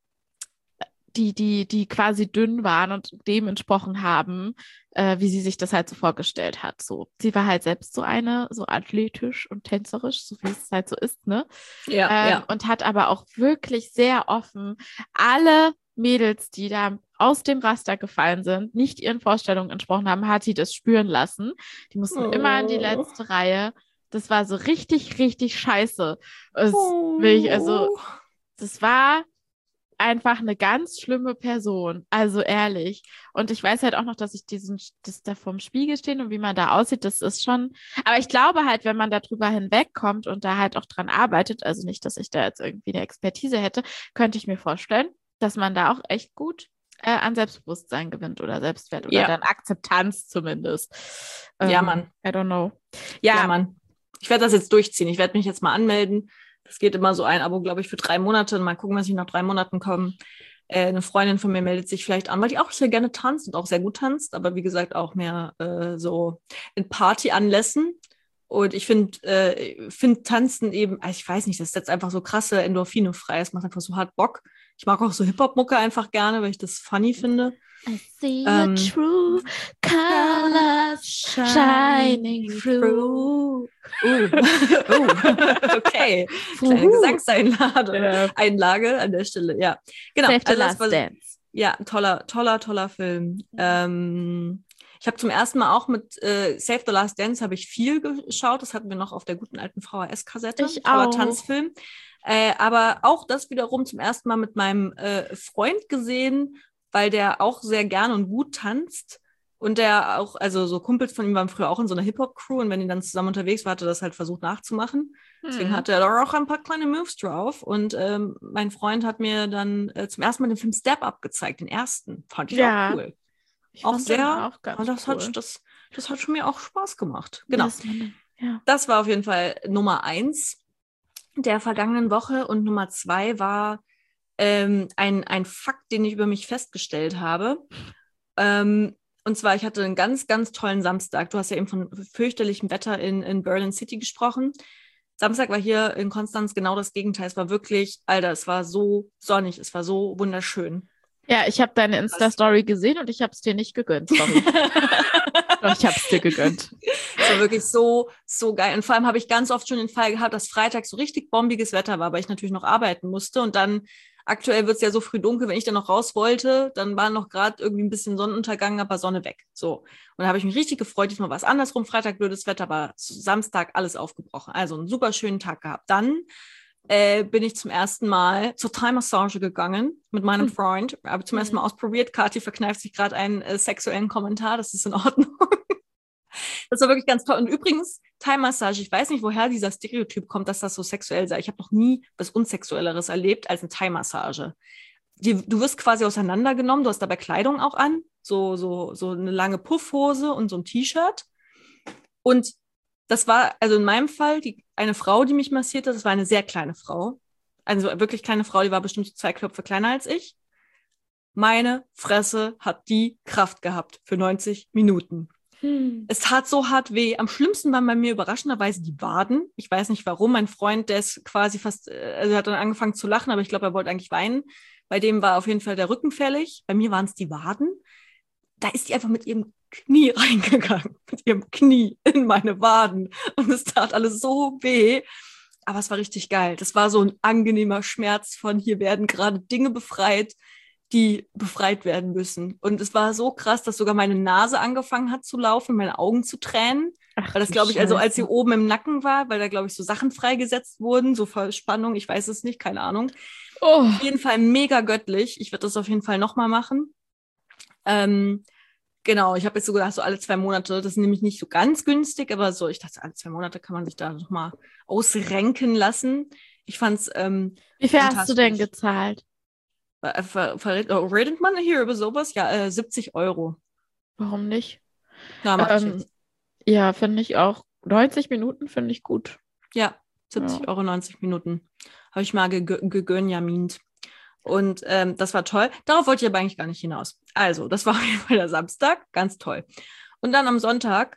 die, die, die quasi dünn waren und dem entsprochen haben, äh, wie sie sich das halt so vorgestellt hat. So, sie war halt selbst so eine, so athletisch und tänzerisch, so wie es halt so ist, ne? Ja, ähm, ja. Und hat aber auch wirklich sehr offen alle Mädels, die da aus dem Raster gefallen sind, nicht ihren Vorstellungen entsprochen haben, hat sie das spüren lassen. Die mussten Oh. immer in die letzte Reihe. Das war so richtig, richtig scheiße. Das will ich, also, das war einfach eine ganz schlimme Person. Also ehrlich. Und ich weiß halt auch noch, dass ich diesen, das da vorm Spiegel stehen und wie man da aussieht, das ist schon. Aber ich glaube halt, wenn man darüber hinwegkommt und da halt auch dran arbeitet, also nicht, dass ich da jetzt irgendwie eine Expertise hätte, könnte ich mir vorstellen, dass man da auch echt gut äh, an Selbstbewusstsein gewinnt oder Selbstwert oder Ja. dann Akzeptanz zumindest. Ähm, Ja, Mann. I don't know. Ja, Ja, Mann. Ich werde das jetzt durchziehen. Ich werde mich jetzt mal anmelden. Das geht immer so ein Abo, glaube ich, für drei Monate. Und mal gucken, was ich nach drei Monaten komme. Äh, eine Freundin von mir meldet sich vielleicht an, weil die auch sehr gerne tanzt und auch sehr gut tanzt. Aber wie gesagt, auch mehr äh, so in Partyanlässen. Und ich finde äh, find Tanzen eben, ich weiß nicht, das setzt einfach so krasse Endorphine frei. Es macht einfach so hart Bock. Ich mag auch so Hip-Hop-Mucke einfach gerne, weil ich das funny finde. I see Ähm, the true colors shining through. Uh. uh. Okay. Kleine Uhu. Gesangseinlage Ja. Einlage an der Stelle, ja. Genau. Save the also das Last war, Dance. ja, ein toller, toller, toller Film. Ähm, ich habe zum ersten Mal auch mit äh, Save the Last Dance habe ich viel geschaut. Das hatten wir noch auf der guten alten V H S-Kassette. Ich Toller auch. Tanzfilm. Äh, aber auch das wiederum zum ersten Mal mit meinem äh, Freund gesehen, weil der auch sehr gern und gut tanzt. Und der auch, also so Kumpels von ihm waren früher auch in so einer Hip-Hop-Crew und wenn die dann zusammen unterwegs war, hat er das halt versucht nachzumachen. Deswegen Hm. hatte er da auch ein paar kleine Moves drauf. Und ähm, mein Freund hat mir dann äh, zum ersten Mal den Film Step Up gezeigt, den ersten. Fand ich Ja. auch cool. Ich Auch fand den sehr, auch ganz und das, cool. hat, das, das hat schon mir auch Spaß gemacht. Genau. Das, man, ja. Das war auf jeden Fall Nummer eins der vergangenen Woche. Und Nummer zwei war ähm, ein, ein Fakt, den ich über mich festgestellt habe. Ähm, und zwar, ich hatte einen ganz, ganz tollen Samstag. Du hast ja eben von fürchterlichem Wetter in, in Berlin City gesprochen. Samstag war hier in Konstanz genau das Gegenteil. Es war wirklich, Alter, es war so sonnig, es war so wunderschön. Ja, ich habe deine Insta-Story gesehen und ich habe es dir nicht gegönnt, sorry. Doch, ich habe es dir gegönnt. Es war wirklich so, so geil. Und vor allem habe ich ganz oft schon den Fall gehabt, dass Freitag so richtig bombiges Wetter war, weil ich natürlich noch arbeiten musste. Und dann, aktuell wird es ja so früh dunkel, wenn ich dann noch raus wollte, dann war noch gerade irgendwie ein bisschen Sonnenuntergang, aber Sonne weg. So. Und da habe ich mich richtig gefreut. Diesmal war es andersrum. Freitag blödes Wetter, war Samstag alles aufgebrochen. Also einen super schönen Tag gehabt. Dann Äh, bin ich zum ersten Mal zur Thai-Massage gegangen mit meinem Hm. Freund. Habe zum ersten Mal Mhm. ausprobiert. Kathi verkneift sich gerade einen äh, sexuellen Kommentar. Das ist in Ordnung. Das war wirklich ganz toll. Und übrigens, Thai-Massage, ich weiß nicht, woher dieser Stereotyp kommt, dass das so sexuell sei. Ich habe noch nie was Unsexuelleres erlebt als eine Thai-Massage. Die, du wirst quasi auseinandergenommen, du hast dabei Kleidung auch an, so, so, so eine lange Puffhose und so ein T-Shirt. Und das war, also in meinem Fall, die, eine Frau, die mich massierte, das war eine sehr kleine Frau. Also wirklich kleine Frau, die war bestimmt so zwei Köpfe kleiner als ich. Meine Fresse hat die Kraft gehabt für neunzig Minuten. Hm. Es tat so hart weh. Am schlimmsten waren bei mir überraschenderweise die Waden. Ich weiß nicht warum. Mein Freund, der ist quasi fast, also er hat dann angefangen zu lachen, aber ich glaube, er wollte eigentlich weinen. Bei dem war auf jeden Fall der Rücken fällig. Bei mir waren es die Waden. Da ist die einfach mit ihrem Knie reingegangen, mit ihrem Knie in meine Waden. Und es tat alles so weh. Aber es war richtig geil. Das war so ein angenehmer Schmerz von, hier werden gerade Dinge befreit, die befreit werden müssen. Und es war so krass, dass sogar meine Nase angefangen hat zu laufen, meine Augen zu tränen. Ach, Weil das, du glaube ich, also als sie Scheiße. oben im Nacken war, weil da, glaube ich, so Sachen freigesetzt wurden, so Verspannung, ich weiß es nicht, keine Ahnung. Oh. Auf jeden Fall mega göttlich. Ich werde das auf jeden Fall nochmal machen. Ähm, Genau, ich habe jetzt so gedacht, so alle zwei Monate, das ist nämlich nicht so ganz günstig, aber so, ich dachte, alle zwei Monate kann man sich da nochmal ausrenken lassen. Ich fand's ähm, Wie viel hast du denn fantastisch. gezahlt? Ver ver ver oh, redet man hier über sowas? Ja, äh, siebzig Euro. Warum nicht? Ja, mache ich Ähm, jetzt. ja, finde ich auch. neunzig Minuten finde ich gut. Ja, Ja. siebzig Euro, neunzig Minuten. Habe ich mal gegönjamint. Und ähm, das war toll. Darauf wollte ich aber eigentlich gar nicht hinaus. Also, das war auf jeden Fall der Samstag. Ganz toll. Und dann am Sonntag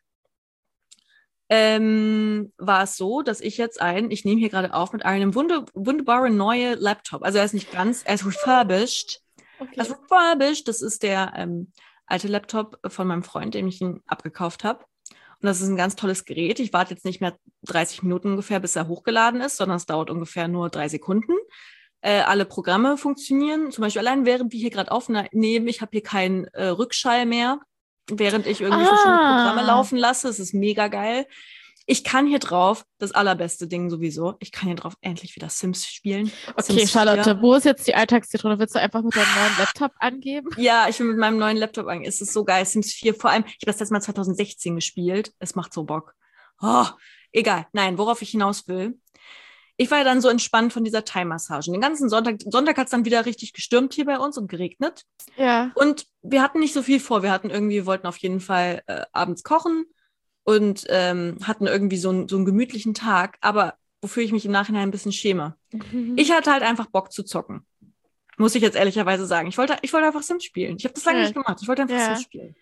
ähm, war es so, dass ich jetzt ein, ich nehme hier gerade auf, mit einem wunder, wunderbaren neuen Laptop. Also er ist nicht ganz, er ist refurbished. Er Okay. ist refurbished. Das ist der ähm, alte Laptop von meinem Freund, dem ich ihn abgekauft habe. Und das ist ein ganz tolles Gerät. Ich warte jetzt nicht mehr dreißig Minuten ungefähr, bis er hochgeladen ist, sondern es dauert ungefähr nur drei Sekunden. Äh, alle Programme funktionieren. Zum Beispiel allein während wir hier gerade aufnehmen, ich habe hier keinen äh, Rückschall mehr, während ich irgendwie verschiedene Programme Ah. laufen lasse. Es ist mega geil. Ich kann hier drauf, das allerbeste Ding sowieso, ich kann hier drauf endlich wieder Sims spielen. Okay, Sims Charlotte, vier. wo ist jetzt die Alltagszitrone? Willst du einfach mit deinem neuen Laptop angeben? Ja, ich bin mit meinem neuen Laptop an. Es ist so geil. Sims vier, vor allem, ich habe das letzte Mal zwanzig sechzehn gespielt. Es macht so Bock. Oh, egal. Nein, worauf ich hinaus will. Ich war ja dann so entspannt von dieser Thai-Massage. Den ganzen Sonntag, Sonntag hat es dann wieder richtig gestürmt hier bei uns und geregnet. Ja. Und wir hatten nicht so viel vor. Wir hatten irgendwie, wir wollten auf jeden Fall äh, abends kochen und ähm, hatten irgendwie so, ein, so einen gemütlichen Tag. Aber wofür ich mich im Nachhinein ein bisschen schäme. Ich hatte halt einfach Bock zu zocken. Muss ich jetzt ehrlicherweise sagen. Ich wollte, ich wollte einfach Sims spielen. Ich habe das lange Ja. nicht gemacht. Ich wollte einfach Ja. Sims spielen.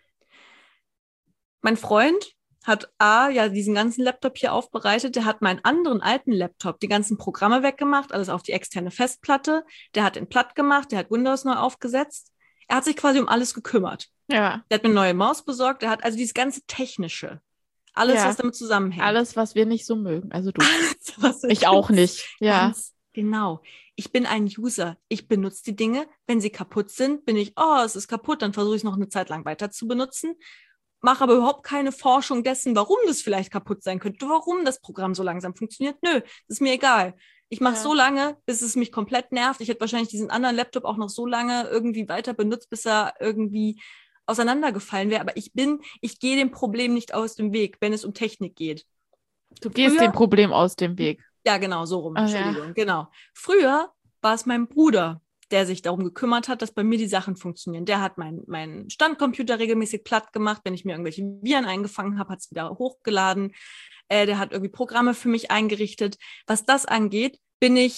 Mein Freund hat A, ja diesen ganzen Laptop hier aufbereitet. Der hat meinen anderen alten Laptop, die ganzen Programme weggemacht, alles auf die externe Festplatte. Der hat ihn platt gemacht, der hat Windows neu aufgesetzt. Er hat sich quasi um alles gekümmert. Ja. Der hat mir eine neue Maus besorgt. Der hat also dieses ganze Technische. Alles, Ja. was damit zusammenhängt. Alles, was wir nicht so mögen. Also du. Alles, was Ich auch nicht. Ja. Ganz genau. Ich bin ein User. Ich benutze die Dinge. Wenn sie kaputt sind, bin ich, oh, es ist kaputt, dann versuche ich es noch eine Zeit lang weiter zu benutzen. Mache aber überhaupt keine Forschung dessen, warum das vielleicht kaputt sein könnte, warum das Programm so langsam funktioniert. Nö, das ist mir egal. Ich mache Ja. so lange, bis es mich komplett nervt. Ich hätte wahrscheinlich diesen anderen Laptop auch noch so lange irgendwie weiter benutzt, bis er irgendwie auseinandergefallen wäre. Aber ich bin, ich gehe dem Problem nicht aus dem Weg, wenn es um Technik geht. Du gehst Früher- dem Problem aus dem Weg. Ja, genau, so rum. Ah, ja. Entschuldigung, genau. Früher war es mein Bruder, der sich darum gekümmert hat, dass bei mir die Sachen funktionieren. Der hat meinen mein Standcomputer regelmäßig platt gemacht. Wenn ich mir irgendwelche Viren eingefangen habe, hat es wieder hochgeladen. Äh, der hat irgendwie Programme für mich eingerichtet. Was das angeht, bin ich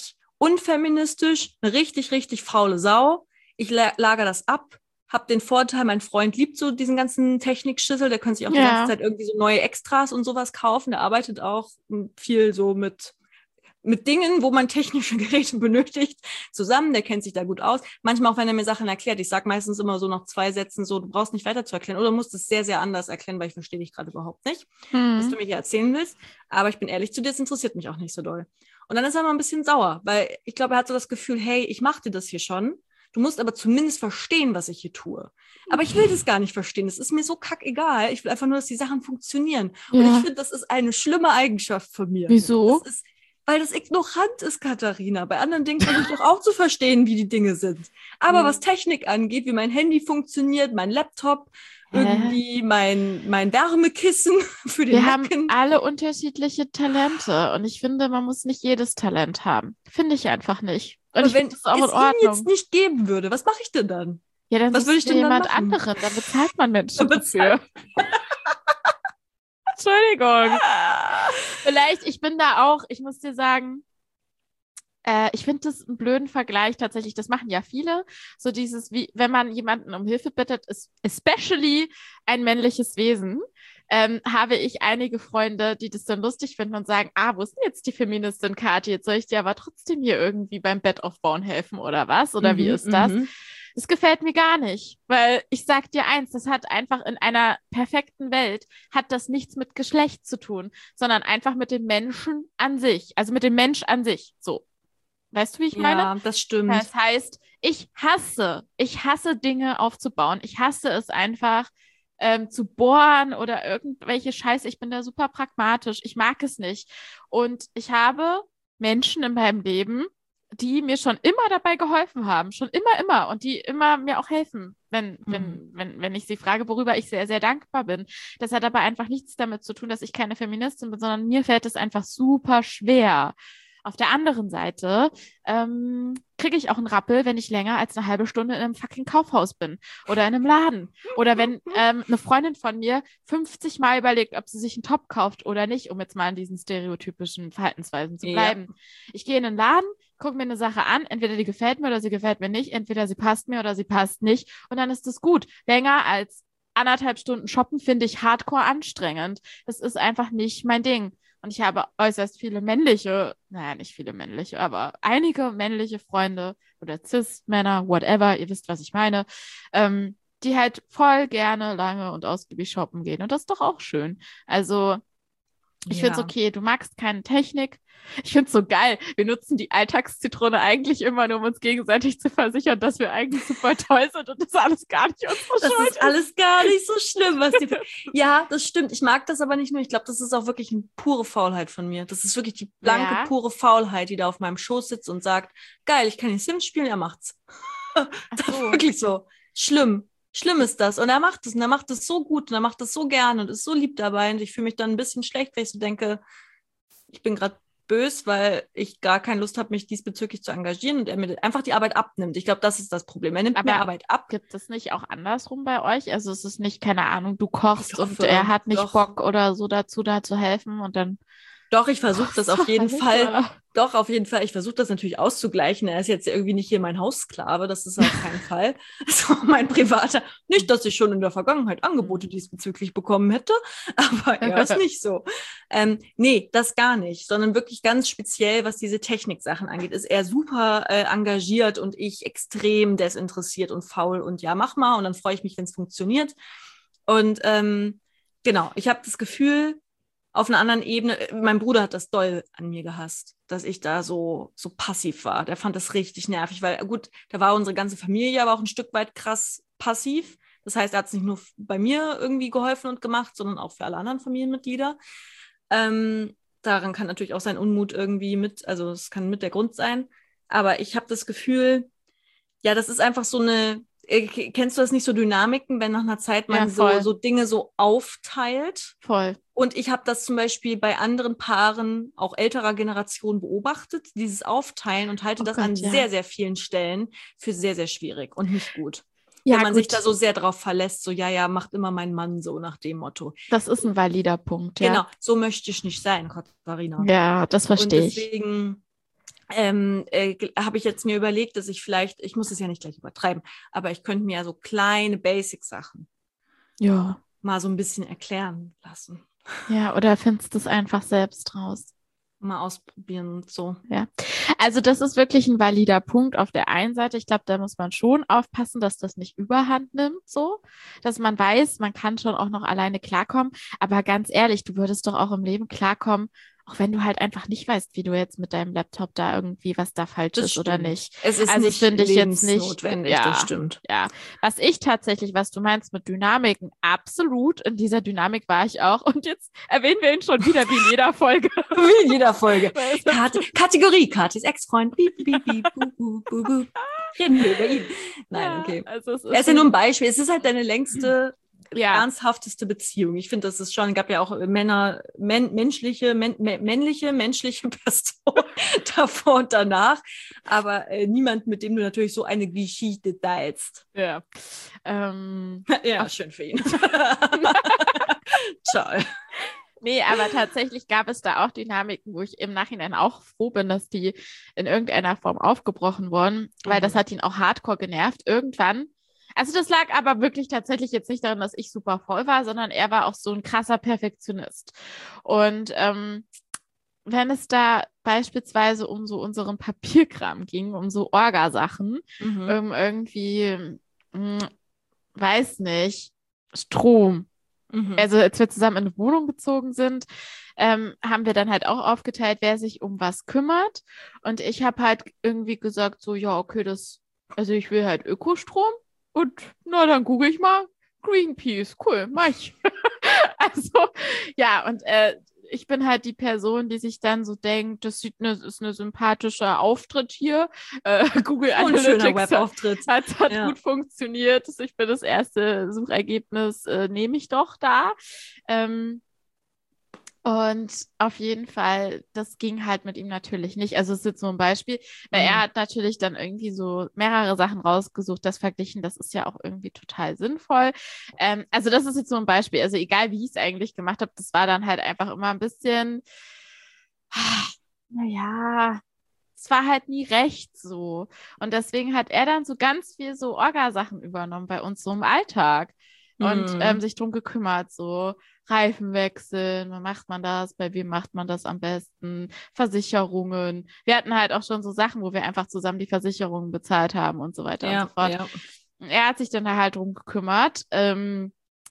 unfeministisch, eine richtig, richtig faule Sau. Ich la- lager das ab, habe den Vorteil, mein Freund liebt so diesen ganzen Technikschüssel, der könnte sich auch die Ja. ganze Zeit irgendwie so neue Extras und sowas kaufen. Der arbeitet auch m, viel so mit, mit Dingen, wo man technische Geräte benötigt, zusammen. Der kennt sich da gut aus. Manchmal auch, wenn er mir Sachen erklärt. Ich sage meistens immer so nach zwei Sätzen so, du brauchst nicht weiter zu erklären oder du musst es sehr, sehr anders erklären, weil ich verstehe dich gerade überhaupt nicht, Mhm. was du mir hier erzählen willst. Aber ich bin ehrlich zu dir, es interessiert mich auch nicht so doll. Und dann ist er immer ein bisschen sauer, weil ich glaube, er hat so das Gefühl, hey, ich mache dir das hier schon. Du musst aber zumindest verstehen, was ich hier tue. Aber ich will das gar nicht verstehen. Es ist mir so kackegal. Ich will einfach nur, dass die Sachen funktionieren. Ja. Und ich finde, das ist eine schlimme Eigenschaft von mir. Wieso? Das ist, weil das ignorant ist, Katharina. Bei anderen Dingen versuche ich doch auch zu verstehen, wie die Dinge sind. Aber Mhm. was Technik angeht, wie mein Handy funktioniert, mein Laptop, Hä? irgendwie mein, mein Wärmekissen für den Wir haben Nacken. alle unterschiedliche Talente und ich finde, man muss nicht jedes Talent haben. Finde ich einfach nicht. Und Aber ich wenn finde das auch es in ihn Ordnung. jetzt nicht geben würde, was mache ich denn dann? Ja, dann was suchst würde ich du denn dann jemand machen? anderen. Dann bezahlt man Menschen Dann bezahlt- dafür. Entschuldigung. Vielleicht, ich bin da auch, ich muss dir sagen, äh, ich finde das einen blöden Vergleich tatsächlich. Das machen ja viele. So dieses, wie, wenn man jemanden um Hilfe bittet, ist especially ein männliches Wesen, ähm, habe ich einige Freunde, die das dann lustig finden und sagen, ah, wo ist denn jetzt die Feministin Kathi? Jetzt soll ich dir aber trotzdem hier irgendwie beim Bett aufbauen helfen oder was? Oder wie Mhm, ist das? mhm. Das gefällt mir gar nicht, weil ich sag dir eins, das hat einfach in einer perfekten Welt, hat das nichts mit Geschlecht zu tun, sondern einfach mit dem Menschen an sich, also mit dem Mensch an sich, so. Weißt du, wie ich meine? Ja, das stimmt. Das heißt, ich hasse, ich hasse Dinge aufzubauen. Ich hasse es einfach ähm, zu bohren oder irgendwelche Scheiße. Ich bin da super pragmatisch. Ich mag es nicht. Und ich habe Menschen in meinem Leben, die mir schon immer dabei geholfen haben. Schon immer, immer. Und die immer mir auch helfen, wenn, wenn, Mhm. wenn, wenn ich sie frage, worüber ich sehr, sehr dankbar bin. Das hat aber einfach nichts damit zu tun, dass ich keine Feministin bin, sondern mir fällt es einfach super schwer. Auf der anderen Seite ähm, kriege ich auch einen Rappel, wenn ich länger als eine halbe Stunde in einem fucking Kaufhaus bin oder in einem Laden. Oder wenn ähm, eine Freundin von mir fünfzig Mal überlegt, ob sie sich einen Top kauft oder nicht, um jetzt mal in diesen stereotypischen Verhaltensweisen zu Ja. bleiben. Ich gehe in einen Laden, gucke mir eine Sache an, entweder die gefällt mir oder sie gefällt mir nicht, entweder sie passt mir oder sie passt nicht und dann ist es gut. Länger als anderthalb Stunden shoppen finde ich hardcore anstrengend. Das ist einfach nicht mein Ding. Und ich habe äußerst viele männliche, naja, nicht viele männliche, aber einige männliche Freunde oder Cis-Männer, whatever, ihr wisst, was ich meine, ähm, die halt voll gerne lange und ausgiebig shoppen gehen. Und das ist doch auch schön. Also, ich finde es Ja. okay, du magst keine Technik. Ich finde es so geil. Wir nutzen die Alltagszitrone eigentlich immer nur, um uns gegenseitig zu versichern, dass wir eigentlich super toll sind und das ist alles gar nicht unsere Das Schuld. ist alles gar nicht so schlimm, was die. Ja, das stimmt. Ich mag das aber nicht nur. Ich glaube, das ist auch wirklich eine pure Faulheit von mir. Das ist wirklich die blanke, Ja. pure Faulheit, die da auf meinem Schoß sitzt und sagt, geil, ich kann die Sims spielen, er macht's. Ach Das so. ist wirklich so. Schlimm. Schlimm ist das. Und er macht es und er macht es so gut und er macht es so gerne und ist so lieb dabei. Und ich fühle mich dann ein bisschen schlecht, weil ich so denke, ich bin gerade böse, weil ich gar keine Lust habe, mich diesbezüglich zu engagieren und er mir einfach die Arbeit abnimmt. Ich glaube, das ist das Problem. Er nimmt Aber mir Arbeit ab. Gibt es nicht auch andersrum bei euch? Also es ist nicht, keine Ahnung, du kochst Ich und hoffe, er hat nicht doch. Bock oder so dazu, da zu helfen und dann Doch, ich versuche das auf jeden Alles Fall. klar. Doch, auf jeden Fall. Ich versuche das natürlich auszugleichen. Er ist jetzt irgendwie nicht hier mein Haussklave. Das ist auf keinen Fall. So mein privater. Nicht, dass ich schon in der Vergangenheit Angebote diesbezüglich bekommen hätte, aber er ist nicht so. Ähm, nee, das gar nicht, sondern wirklich ganz speziell, was diese Techniksachen angeht, ist er super äh, engagiert und ich extrem desinteressiert und faul und ja, mach mal und dann freue ich mich, wenn es funktioniert. Und ähm, genau, ich habe das Gefühl, auf einer anderen Ebene, mein Bruder hat das doll an mir gehasst, dass ich da so, so passiv war. Der fand das richtig nervig, weil gut, da war unsere ganze Familie aber auch ein Stück weit krass passiv. Das heißt, er hat es nicht nur bei mir irgendwie geholfen und gemacht, sondern auch für alle anderen Familienmitglieder. Ähm, daran kann natürlich auch sein Unmut irgendwie mit, also es kann mit der Grund sein. Aber ich habe das Gefühl, ja, das ist einfach so eine, äh, kennst du das nicht, so Dynamiken, wenn nach einer Zeit man Ja, so, voll. so Dinge so aufteilt? Voll. Und ich habe das zum Beispiel bei anderen Paaren, auch älterer Generation, beobachtet, dieses Aufteilen und halte Oh das Gott, an ja. sehr, sehr vielen Stellen für sehr, sehr schwierig und nicht gut. Ja, Wenn man sich gut. da so sehr drauf verlässt, so, ja, ja, macht immer mein Mann so nach dem Motto. Das ist ein valider Punkt, ja. Genau, so möchte ich nicht sein, Katharina. Ja, das Und verstehe ich. deswegen ähm, äh, habe ich jetzt mir überlegt, dass ich vielleicht, ich muss es ja nicht gleich übertreiben, aber ich könnte mir ja so kleine Basic-Sachen Ja. mal so ein bisschen erklären lassen. Ja, oder findest du es einfach selbst raus? Mal ausprobieren und so. Ja, also das ist wirklich ein valider Punkt auf der einen Seite. Ich glaube, da muss man schon aufpassen, dass das nicht überhand nimmt, so, dass man weiß, man kann schon auch noch alleine klarkommen. Aber ganz ehrlich, du würdest doch auch im Leben klarkommen, auch wenn du halt einfach nicht weißt, wie du jetzt mit deinem Laptop da irgendwie, was da falsch Das ist oder stimmt. nicht. Es ist Also nicht finde ich jetzt nicht, lebensnotwendig, ja, das stimmt. ja. Was ich tatsächlich, was du meinst mit Dynamiken, absolut. In dieser Dynamik war ich auch. Und jetzt erwähnen wir ihn schon wieder wie in jeder Folge. Wie in jeder Folge. Kate, Kategorie, Katis Ex-Freund. Piep, piep, piep, bu, bu, bu, bu. Reden wir über ihn. Nein, Ja, okay. also es ist Er ist ja nur ein Beispiel. Es ist halt deine längste, Ja. ernsthafteste Beziehung. Ich finde, das ist schon, gab ja auch Männer, men, menschliche, men, männliche, menschliche Personen davor und danach, aber äh, niemand, mit dem du natürlich so eine Geschichte teilst. Ja. Ähm, Ja, schön für ihn. Ciao. Nee, aber tatsächlich gab es da auch Dynamiken, wo ich im Nachhinein auch froh bin, dass die in irgendeiner Form aufgebrochen wurden, weil Mhm. das hat ihn auch hardcore genervt. Irgendwann, also das lag aber wirklich tatsächlich jetzt nicht daran, dass ich super voll war, sondern er war auch so ein krasser Perfektionist. Und ähm, wenn es da beispielsweise um so unseren Papierkram ging, um so Orgasachen, Mhm. um irgendwie, mh, weiß nicht, Strom. Mhm. Also als wir zusammen in eine Wohnung gezogen sind, ähm, haben wir dann halt auch aufgeteilt, wer sich um was kümmert. Und ich habe halt irgendwie gesagt, so, ja, okay, das, also ich will halt Ökostrom und na, dann google ich mal Greenpeace. Cool, mach ich. Also, ja, und äh, ich bin halt die Person, die sich dann so denkt, das sieht eine, ist eine sympathischer Auftritt hier. Äh, Google Oh, ein schöner Analytics hat, Webauftritt. hat, hat Ja. gut funktioniert. Ich bin das erste Suchergebnis, äh, nehme ich doch da. Ähm, und auf jeden Fall, das ging halt mit ihm natürlich nicht. Also es ist jetzt so ein Beispiel, weil Mhm. er hat natürlich dann irgendwie so mehrere Sachen rausgesucht, das verglichen, das ist ja auch irgendwie total sinnvoll. Ähm, also das ist jetzt so ein Beispiel. Also egal, wie ich es eigentlich gemacht habe, das war dann halt einfach immer ein bisschen, naja, es war halt nie recht so. Und deswegen hat er dann so ganz viel so Orgasachen übernommen bei uns so im Alltag und Mhm. ähm, sich drum gekümmert, so Reifen wechseln, wie macht man das, bei wem macht man das am besten, Versicherungen. Wir hatten halt auch schon so Sachen, wo wir einfach zusammen die Versicherungen bezahlt haben und so weiter und Ja, so fort. ja. Er hat sich dann halt drum gekümmert ähm,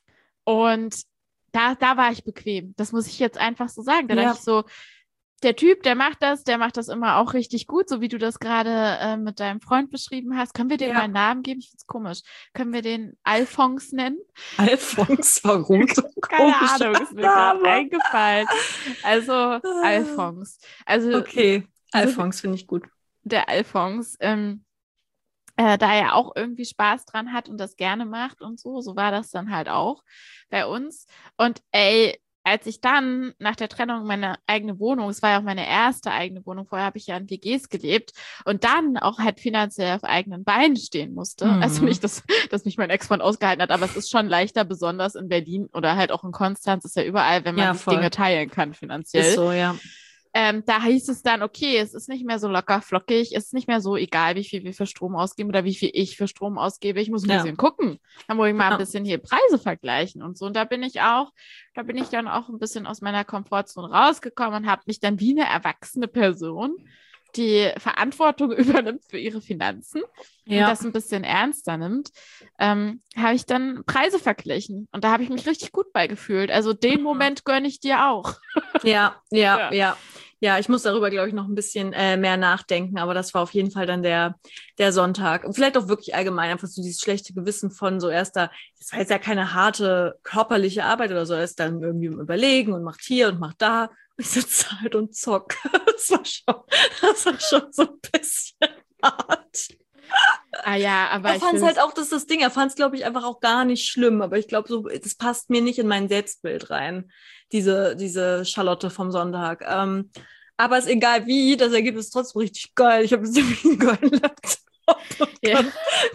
und da, da war ich bequem. Das muss ich jetzt einfach so sagen. Da Ja. dachte ich so, der Typ, der macht das, der macht das immer auch richtig gut, so wie du das gerade äh, mit deinem Freund beschrieben hast. Können wir dem Ja. mal einen Namen geben? Ich finde es komisch. Können wir den Alphonse nennen? Alphonse, warum so Keine komisch? Ahnung, ist mir gerade eingefallen. Also Alphonse. Also Okay, so Alphonse finde ich gut. der Alphonse, ähm, äh, da er auch irgendwie Spaß dran hat und das gerne macht und so, so war das dann halt auch bei uns. Und ey, als ich dann nach der Trennung meine eigene Wohnung, es war ja auch meine erste eigene Wohnung, vorher habe ich ja in W Gs gelebt und dann auch halt finanziell auf eigenen Beinen stehen musste. Mhm. Also nicht, dass, dass mich mein Ex-Freund ausgehalten hat, aber es ist schon leichter, besonders in Berlin oder halt auch in Konstanz, ist ja überall, wenn man Ja, die voll. Dinge teilen kann finanziell. Ist so, ja. Ähm, da hieß es dann, okay, es ist nicht mehr so locker flockig, es ist nicht mehr so egal, wie viel wir für Strom ausgeben oder wie viel ich für Strom ausgebe. Ich muss ein Ja. bisschen gucken. Da muss ich mal Ja. ein bisschen hier Preise vergleichen und so. Und da bin ich auch, da bin ich dann auch ein bisschen aus meiner Komfortzone rausgekommen und habe mich dann wie eine erwachsene Person, die Verantwortung übernimmt für ihre Finanzen Ja. und das ein bisschen ernster nimmt, ähm, habe ich dann Preise verglichen. Und da habe ich mich richtig gut bei gefühlt. Also den Moment gönne ich dir auch. Ja, ja, Ja. ja. Ja, ich muss darüber, glaube ich, noch ein bisschen äh, mehr nachdenken, aber das war auf jeden Fall dann der, der Sonntag. Und vielleicht auch wirklich allgemein einfach so dieses schlechte Gewissen von so erster, das war jetzt ja keine harte körperliche Arbeit oder so, er ist dann irgendwie im Überlegen und macht hier und macht da. Und ich sitze halt und zock. Das war schon, das war schon so ein bisschen hart. Ah ja, aber Er ich fand es will- halt auch, das ist das Ding, er fand es, glaube ich, einfach auch gar nicht schlimm, aber ich glaube, so, das passt mir nicht in mein Selbstbild rein, diese, diese Charlotte vom Sonntag. Ähm, aber ist egal wie, das Ergebnis ist trotzdem richtig geil. Ich habe jetzt nämlich einen geilen Laptop und Ja. kann, kann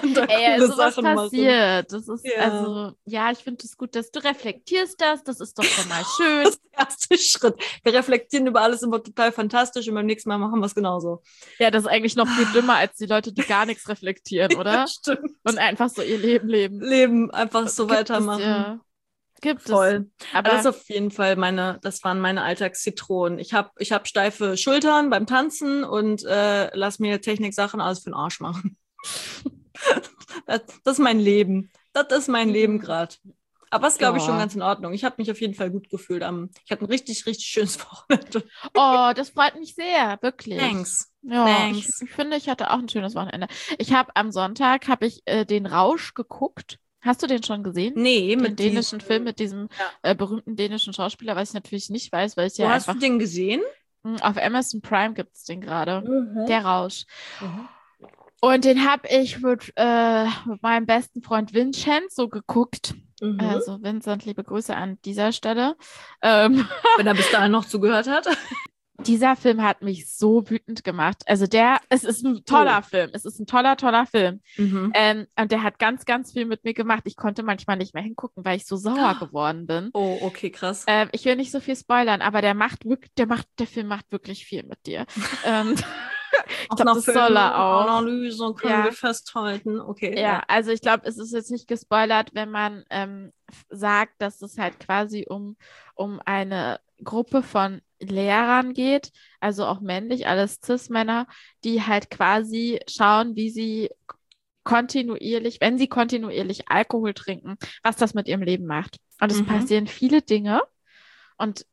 und da Ey, coole sowas Sachen machen. passiert. Das ist, Ja. also, ja, ich finde es gut, dass du reflektierst das. Das ist doch schon mal schön. Das ist der erste Schritt. Wir reflektieren über alles immer total fantastisch und beim nächsten Mal machen wir es genauso. Ja, das ist eigentlich noch viel dümmer als die Leute, die gar nichts reflektieren, oder? Ja, stimmt. Und einfach so ihr Leben leben. Leben einfach so Gibt weitermachen. Es, ja. Gibt Voll. es. Aber Aber das ist auf jeden Fall meine, das waren meine Alltagszitronen. Ich habe ich hab steife Schultern beim Tanzen und äh, lass mir Techniksachen alles für den Arsch machen. das, das ist mein Leben. Das ist mein Leben gerade. Aber es ist, glaube ich, schon Ja. ganz in Ordnung. Ich habe mich auf jeden Fall gut gefühlt. Am, ich hatte ein richtig, richtig schönes Wochenende. oh, das freut mich sehr, wirklich. Thanks. Ja, Thanks. ich, ich finde, ich hatte auch ein schönes Wochenende. Ich habe am Sonntag habe ich äh, den Rausch geguckt. Hast du den schon gesehen? Nee, Den mit dänischen diesem- Film mit diesem Ja. äh, berühmten dänischen Schauspieler, was ich natürlich nicht weiß, weil ich Wo ja hast einfach du den gesehen? Mh, auf Amazon Prime gibt es den gerade. Mhm. Der Rausch. Mhm. Und den habe ich mit, äh, mit meinem besten Freund Vincenzo geguckt. Mhm. Also Vincent, liebe Grüße an dieser Stelle. Ähm, Wenn er bis dahin noch zugehört hat. dieser Film hat mich so wütend gemacht. Also der, es ist ein toller Oh. Film. Es ist ein toller, toller Film. Mhm. Ähm, und der hat ganz, ganz viel mit mir gemacht. Ich konnte manchmal nicht mehr hingucken, weil ich so sauer geworden bin. Oh, okay, krass. Ähm, ich will nicht so viel spoilern, aber der macht wirklich, der macht, der Film macht wirklich viel mit dir. ähm, ich Auf glaube, einer das soll er auch. Filmanalyse können Ja. wir festhalten. Okay. Ja, also ich glaube, es ist jetzt nicht gespoilert, wenn man ähm, f- sagt, dass es halt quasi um, um eine Gruppe von Lehrern geht, also auch männlich, alles Cis-Männer, die halt quasi schauen, wie sie kontinuierlich, wenn sie kontinuierlich Alkohol trinken, was das mit ihrem Leben macht. Und es Mhm. passieren viele Dinge und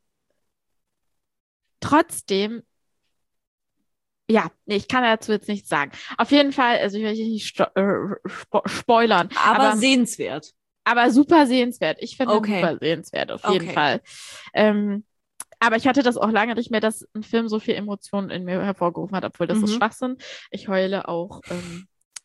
trotzdem, ja, nee, ich kann dazu jetzt nichts sagen. Auf jeden Fall, also ich will hier nicht sto äh, spo spoilern, Aber, aber, sehenswert. aber super sehenswert. Ich finde Okay. ihn super sehenswert, auf jeden Okay. Fall. Ähm, aber ich hatte das auch lange nicht mehr, dass ein Film so viel Emotionen in mir hervorgerufen hat, obwohl das Mhm. ist Schwachsinn. Ich heule auch. Ähm,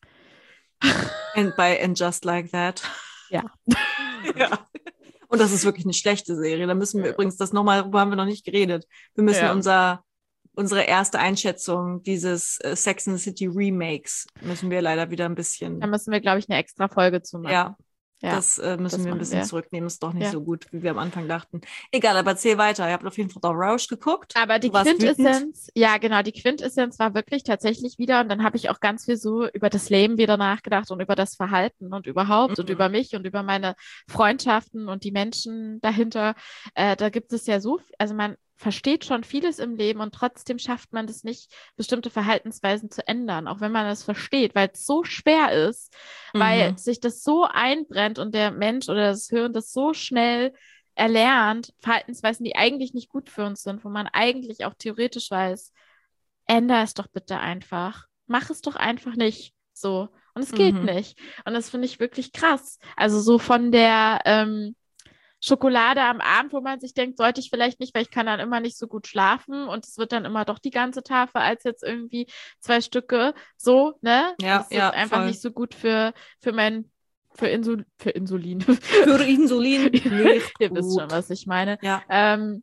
And by And Just Like That. Ja. Ja. Und das ist wirklich eine schlechte Serie. Da müssen wir Ja. übrigens, das nochmal, darüber haben wir noch nicht geredet. Wir müssen Ja. unser, unsere erste Einschätzung dieses äh, Sex and the City Remakes, müssen wir leider wieder ein bisschen, Da müssen wir, glaube ich, eine extra Folge zu machen. ja, Ja, das äh, müssen das wir ein machen bisschen wir. zurücknehmen. Ist doch nicht Ja. so gut, wie wir am Anfang dachten. Egal, aber erzähl weiter. Ihr habt auf jeden Fall The Rausch geguckt. Aber die Du warst wütend. Quintessenz, ja genau, die Quintessenz war wirklich tatsächlich wieder, und dann habe ich auch ganz viel so über das Leben wieder nachgedacht und über das Verhalten und überhaupt und Mhm. über mich und über meine Freundschaften und die Menschen dahinter. Äh, da gibt es ja so, f- also man versteht schon vieles im Leben und trotzdem schafft man das nicht, bestimmte Verhaltensweisen zu ändern, auch wenn man es versteht, weil es so schwer ist, weil Mhm. sich das so einbrennt und der Mensch oder das Hirn das so schnell erlernt, Verhaltensweisen, die eigentlich nicht gut für uns sind, wo man eigentlich auch theoretisch weiß, änder es doch bitte einfach. Mach es doch einfach nicht so. Und es geht Mhm. nicht. Und das finde ich wirklich krass. Also so von der ähm, Schokolade am Abend, wo man sich denkt, sollte ich vielleicht nicht, weil ich kann dann immer nicht so gut schlafen und es wird dann immer doch die ganze Tafel als jetzt irgendwie zwei Stücke. So, ne? Ja, das ist ja, einfach voll. nicht so gut für, für mein, für Insul für Insulin. Für Insulin nicht Ihr wisst gut. schon, was ich meine. Ja. Ähm,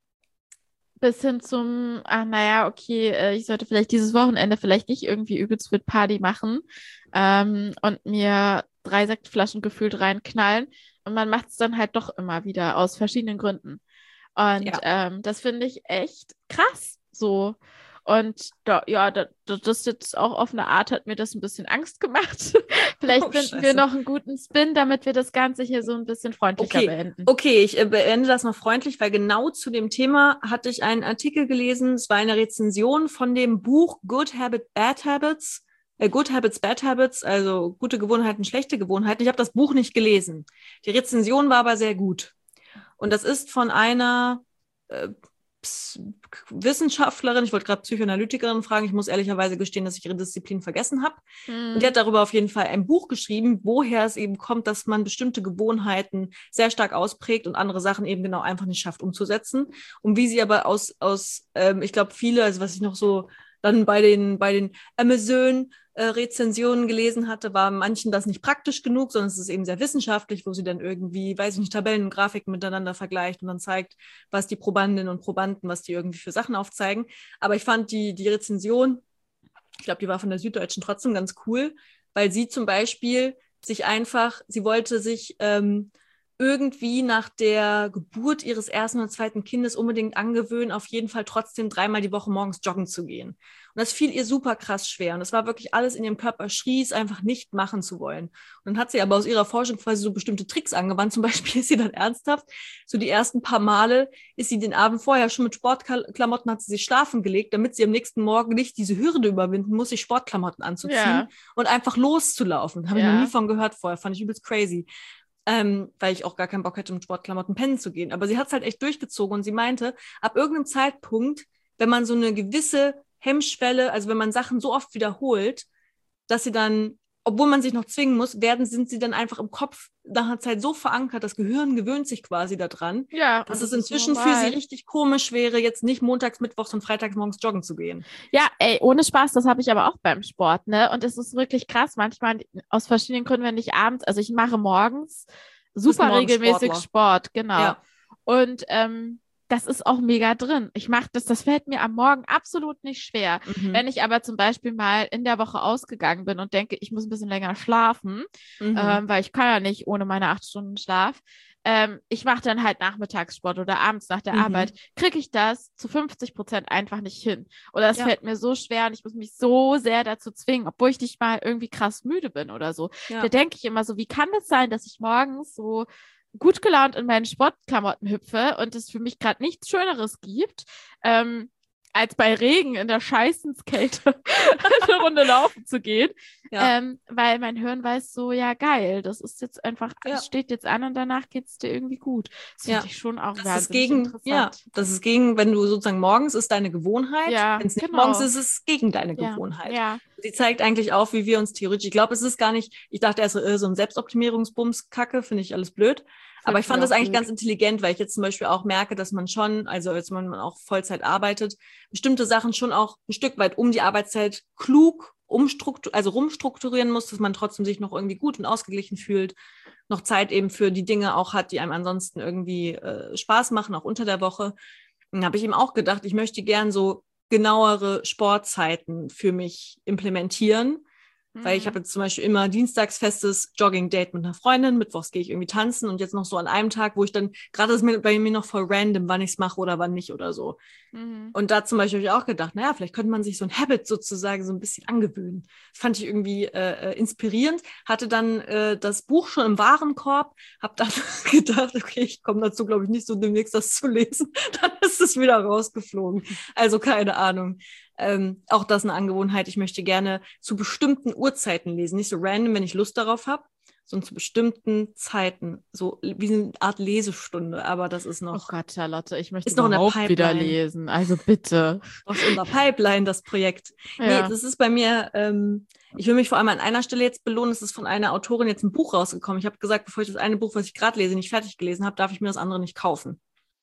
bis hin zum, ach naja, okay, äh, ich sollte vielleicht dieses Wochenende vielleicht nicht irgendwie übelst mit Party machen ähm, und mir drei Sektflaschen gefühlt reinknallen. Und man macht es dann halt doch immer wieder aus verschiedenen Gründen. Und Ja. ähm, das finde ich echt krass so. Und da, ja, da, da, das jetzt auch auf eine Art hat mir das ein bisschen Angst gemacht. Vielleicht Oh, finden wir Scheiße. noch einen guten Spin, damit wir das Ganze hier so ein bisschen freundlicher Okay. beenden. Okay, ich äh, beende das noch freundlich, weil genau zu dem Thema hatte ich einen Artikel gelesen. Es war eine Rezension von dem Buch Good Habit, Bad Habits. Äh, Good Habits, Bad Habits, also gute Gewohnheiten, schlechte Gewohnheiten. Ich habe das Buch nicht gelesen. Die Rezension war aber sehr gut. Und das ist von einer äh, Ps- Wissenschaftlerin, ich wollte gerade Psychoanalytikerin fragen, ich muss ehrlicherweise gestehen, dass ich ihre Disziplin vergessen habe. Hm. Und die hat darüber auf jeden Fall ein Buch geschrieben, woher es eben kommt, dass man bestimmte Gewohnheiten sehr stark ausprägt und andere Sachen eben genau einfach nicht schafft umzusetzen. Und wie sie aber aus, aus ähm, ich glaube, viele, also was ich noch so dann bei den, bei den Amazon-Rezensionen gelesen hatte, war manchen das nicht praktisch genug, sondern es ist eben sehr wissenschaftlich, wo sie dann irgendwie, weiß ich nicht, Tabellen und Grafiken miteinander vergleicht und dann zeigt, was die Probandinnen und Probanden, was die irgendwie für Sachen aufzeigen. Aber ich fand die, die Rezension, ich glaube, die war von der Süddeutschen trotzdem ganz cool, weil sie zum Beispiel sich einfach, sie wollte sich ähm, irgendwie nach der Geburt ihres ersten oder zweiten Kindes unbedingt angewöhnen, auf jeden Fall trotzdem dreimal die Woche morgens joggen zu gehen. Und das fiel ihr super krass schwer. Und das war wirklich alles in ihrem Körper, schrie es einfach nicht machen zu wollen. Und dann hat sie aber aus ihrer Forschung quasi so bestimmte Tricks angewandt. Zum Beispiel ist sie dann ernsthaft, so die ersten paar Male ist sie den Abend vorher schon mit Sportklamotten, hat sie sich schlafen gelegt, damit sie am nächsten Morgen nicht diese Hürde überwinden muss, sich Sportklamotten anzuziehen Ja. und einfach loszulaufen. Habe Ja. ich noch nie von gehört vorher, fand ich übelst crazy. Ähm, weil ich auch gar keinen Bock hätte, mit Sportklamotten pennen zu gehen. Aber sie hat es halt echt durchgezogen und sie meinte, ab irgendeinem Zeitpunkt, wenn man so eine gewisse Hemmschwelle, also wenn man Sachen so oft wiederholt, dass sie dann, obwohl man sich noch zwingen muss, werden, sind sie dann einfach im Kopf nach einer Zeit so verankert, das Gehirn gewöhnt sich quasi daran, Ja, dass und es das ist inzwischen für normal. sie richtig komisch wäre, jetzt nicht montags, mittwochs und freitags morgens joggen zu gehen. Ja, ey, ohne Spaß, das habe ich aber auch beim Sport, ne? Und es ist wirklich krass, manchmal aus verschiedenen Gründen, wenn ich abends, also ich mache morgens super regelmäßig Morgensportler. Sport, genau. Ja. Und ähm, das ist auch mega drin. Ich mache das, das fällt mir am Morgen absolut nicht schwer. Mhm. Wenn ich aber zum Beispiel mal in der Woche ausgegangen bin und denke, ich muss ein bisschen länger schlafen, Mhm. ähm, weil ich kann ja nicht ohne meine acht Stunden Schlaf. Ähm, ich mache dann halt Nachmittagssport oder abends nach der Mhm. Arbeit, kriege ich das zu fünfzig Prozent einfach nicht hin. Oder es Ja. fällt mir so schwer und ich muss mich so sehr dazu zwingen, obwohl ich nicht mal irgendwie krass müde bin oder so. Ja. Da denke ich immer so, wie kann das sein, dass ich morgens so gut gelaunt in meinen Sportklamotten hüpfe und es für mich gerade nichts Schöneres gibt, ähm, als bei Regen in der Scheißenskälte eine Runde laufen zu gehen. Ja. Ähm, weil mein Hirn weiß so, ja geil, das ist jetzt einfach, Ja. es steht jetzt an und danach geht es dir irgendwie gut. Das finde Ja. ich schon auch Das ist wahnsinnig gegen, interessant. ja, das ist gegen, wenn du sozusagen morgens ist deine Gewohnheit, Ja, wenn es nicht genau. morgens ist, ist es gegen deine Ja, Gewohnheit. ja. Sie zeigt eigentlich auf, wie wir uns theoretisch, ich glaube, es ist gar nicht, ich dachte erst so, äh, so ein Selbstoptimierungsbums-Kacke, finde ich alles blöd. Aber ich Find fand ich das auch eigentlich gut. ganz intelligent, weil ich jetzt zum Beispiel auch merke, dass man schon, also als man auch Vollzeit arbeitet, bestimmte Sachen schon auch ein Stück weit um die Arbeitszeit klug umstruktur also rumstrukturieren muss, dass man trotzdem sich noch irgendwie gut und ausgeglichen fühlt, noch Zeit eben für die Dinge auch hat, die einem ansonsten irgendwie äh, Spaß machen, auch unter der Woche. Dann habe ich ihm auch gedacht, ich möchte gern so genauere Sportzeiten für mich implementieren, weil ich Mhm. habe jetzt zum Beispiel immer dienstags festes Jogging-Date mit einer Freundin, mittwochs gehe ich irgendwie tanzen und jetzt noch so an einem Tag, wo ich dann, gerade ist mir bei mir noch voll random, wann ich es mache oder wann nicht oder so. Mhm. Und da zum Beispiel habe ich auch gedacht, naja, vielleicht könnte man sich so ein Habit sozusagen so ein bisschen angewöhnen. Das fand ich irgendwie äh, inspirierend, hatte dann äh, das Buch schon im Warenkorb, habe dann gedacht, okay, ich komme dazu, glaube ich, nicht so demnächst das zu lesen. Dann ist es wieder rausgeflogen. Also keine Ahnung. Ähm, auch das eine Angewohnheit. Ich möchte gerne zu bestimmten Uhrzeiten lesen. Nicht so random, wenn ich Lust darauf habe, sondern zu bestimmten Zeiten. So wie eine Art Lesestunde. Aber das ist Oh noch, Gott, Charlotte, ich möchte ist noch in der überhaupt wieder Pipeline. lesen. Also bitte. aus unserer Pipeline, das Projekt. Nee, Ja. das ist bei mir, ähm, ich will mich vor allem an einer Stelle jetzt belohnen. Es ist von einer Autorin jetzt ein Buch rausgekommen. Ich habe gesagt, bevor ich das eine Buch, was ich gerade lese, nicht fertig gelesen habe, darf ich mir das andere nicht kaufen.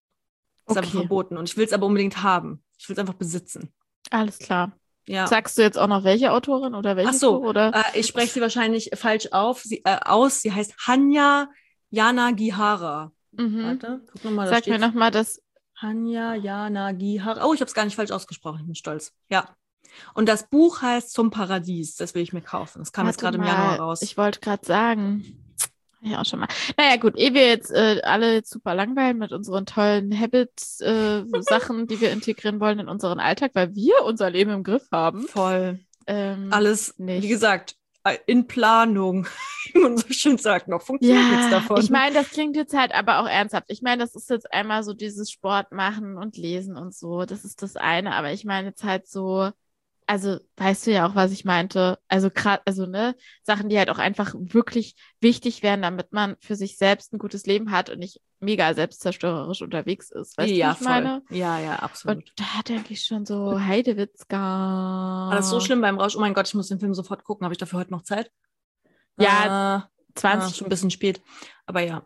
Das ist einfach Okay, verboten. Und ich will es aber unbedingt haben. Ich will es einfach besitzen. alles klar. Ja. Sagst du jetzt auch noch welche Autorin oder Ach welches so, Buch? Oder? äh, ich spreche sie wahrscheinlich falsch auf, sie, äh, aus. Sie heißt Hanya Yanagihara. Mhm. Warte, guck nochmal, da Sag mir steht nochmal das. Hanya Yanagihara. Oh, ich habe es gar nicht falsch ausgesprochen. Ich bin stolz. Ja. Und das Buch heißt Zum Paradies. Das will ich mir kaufen. Das kam jetzt Warte gerade im Januar mal, raus. ich wollte gerade sagen. Ja, auch schon mal. Naja, gut, ehe wir jetzt äh, alle jetzt super langweilen mit unseren tollen Habits-Sachen, die wir integrieren wollen in unseren Alltag, weil wir unser Leben im Griff haben. Voll. Ähm, Alles, nicht. wie gesagt, äh, in Planung. Wie man so schön sagt, noch funktioniert nichts Ja, davon. ich meine, das klingt jetzt halt aber auch ernsthaft. Ich meine, das ist jetzt einmal so dieses Sport machen und lesen und so. Das ist das eine. Aber ich meine jetzt halt so, also weißt du ja auch, was ich meinte. Also gerade, also ne, Sachen, die halt auch einfach wirklich wichtig wären, damit man für sich selbst ein gutes Leben hat und nicht mega selbstzerstörerisch unterwegs ist. Weißt ja, du, wie ich voll. meine? Ja, ja, absolut. Und da denke ich schon so, Heidewitzka. War das so schlimm beim Rausch? Oh mein Gott, ich muss den Film sofort gucken. Habe ich dafür heute noch Zeit? Ja, äh, zwanzig. äh, schon ein bisschen spät. Aber ja.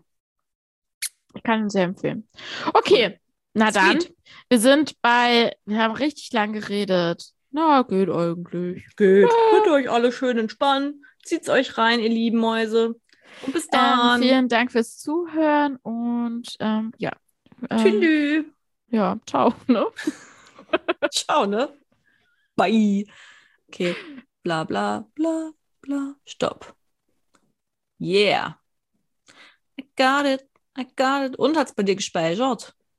Ich kann ihn sehr empfehlen. Okay, na dann. Sweet. Wir sind bei, wir haben richtig lang geredet. Na, geht eigentlich. Geht. Könnt ihr euch alle schön entspannen. Zieht's euch rein, ihr lieben Mäuse. Und bis Ähm, dann. vielen Dank fürs Zuhören und ähm, ja. Ähm, Tschüss. ja, ciao. Ne? Ciao, ne? Bye. Okay. Bla bla bla. bla, stopp. Yeah. I got it. I got it. Und hat's bei dir gespeichert?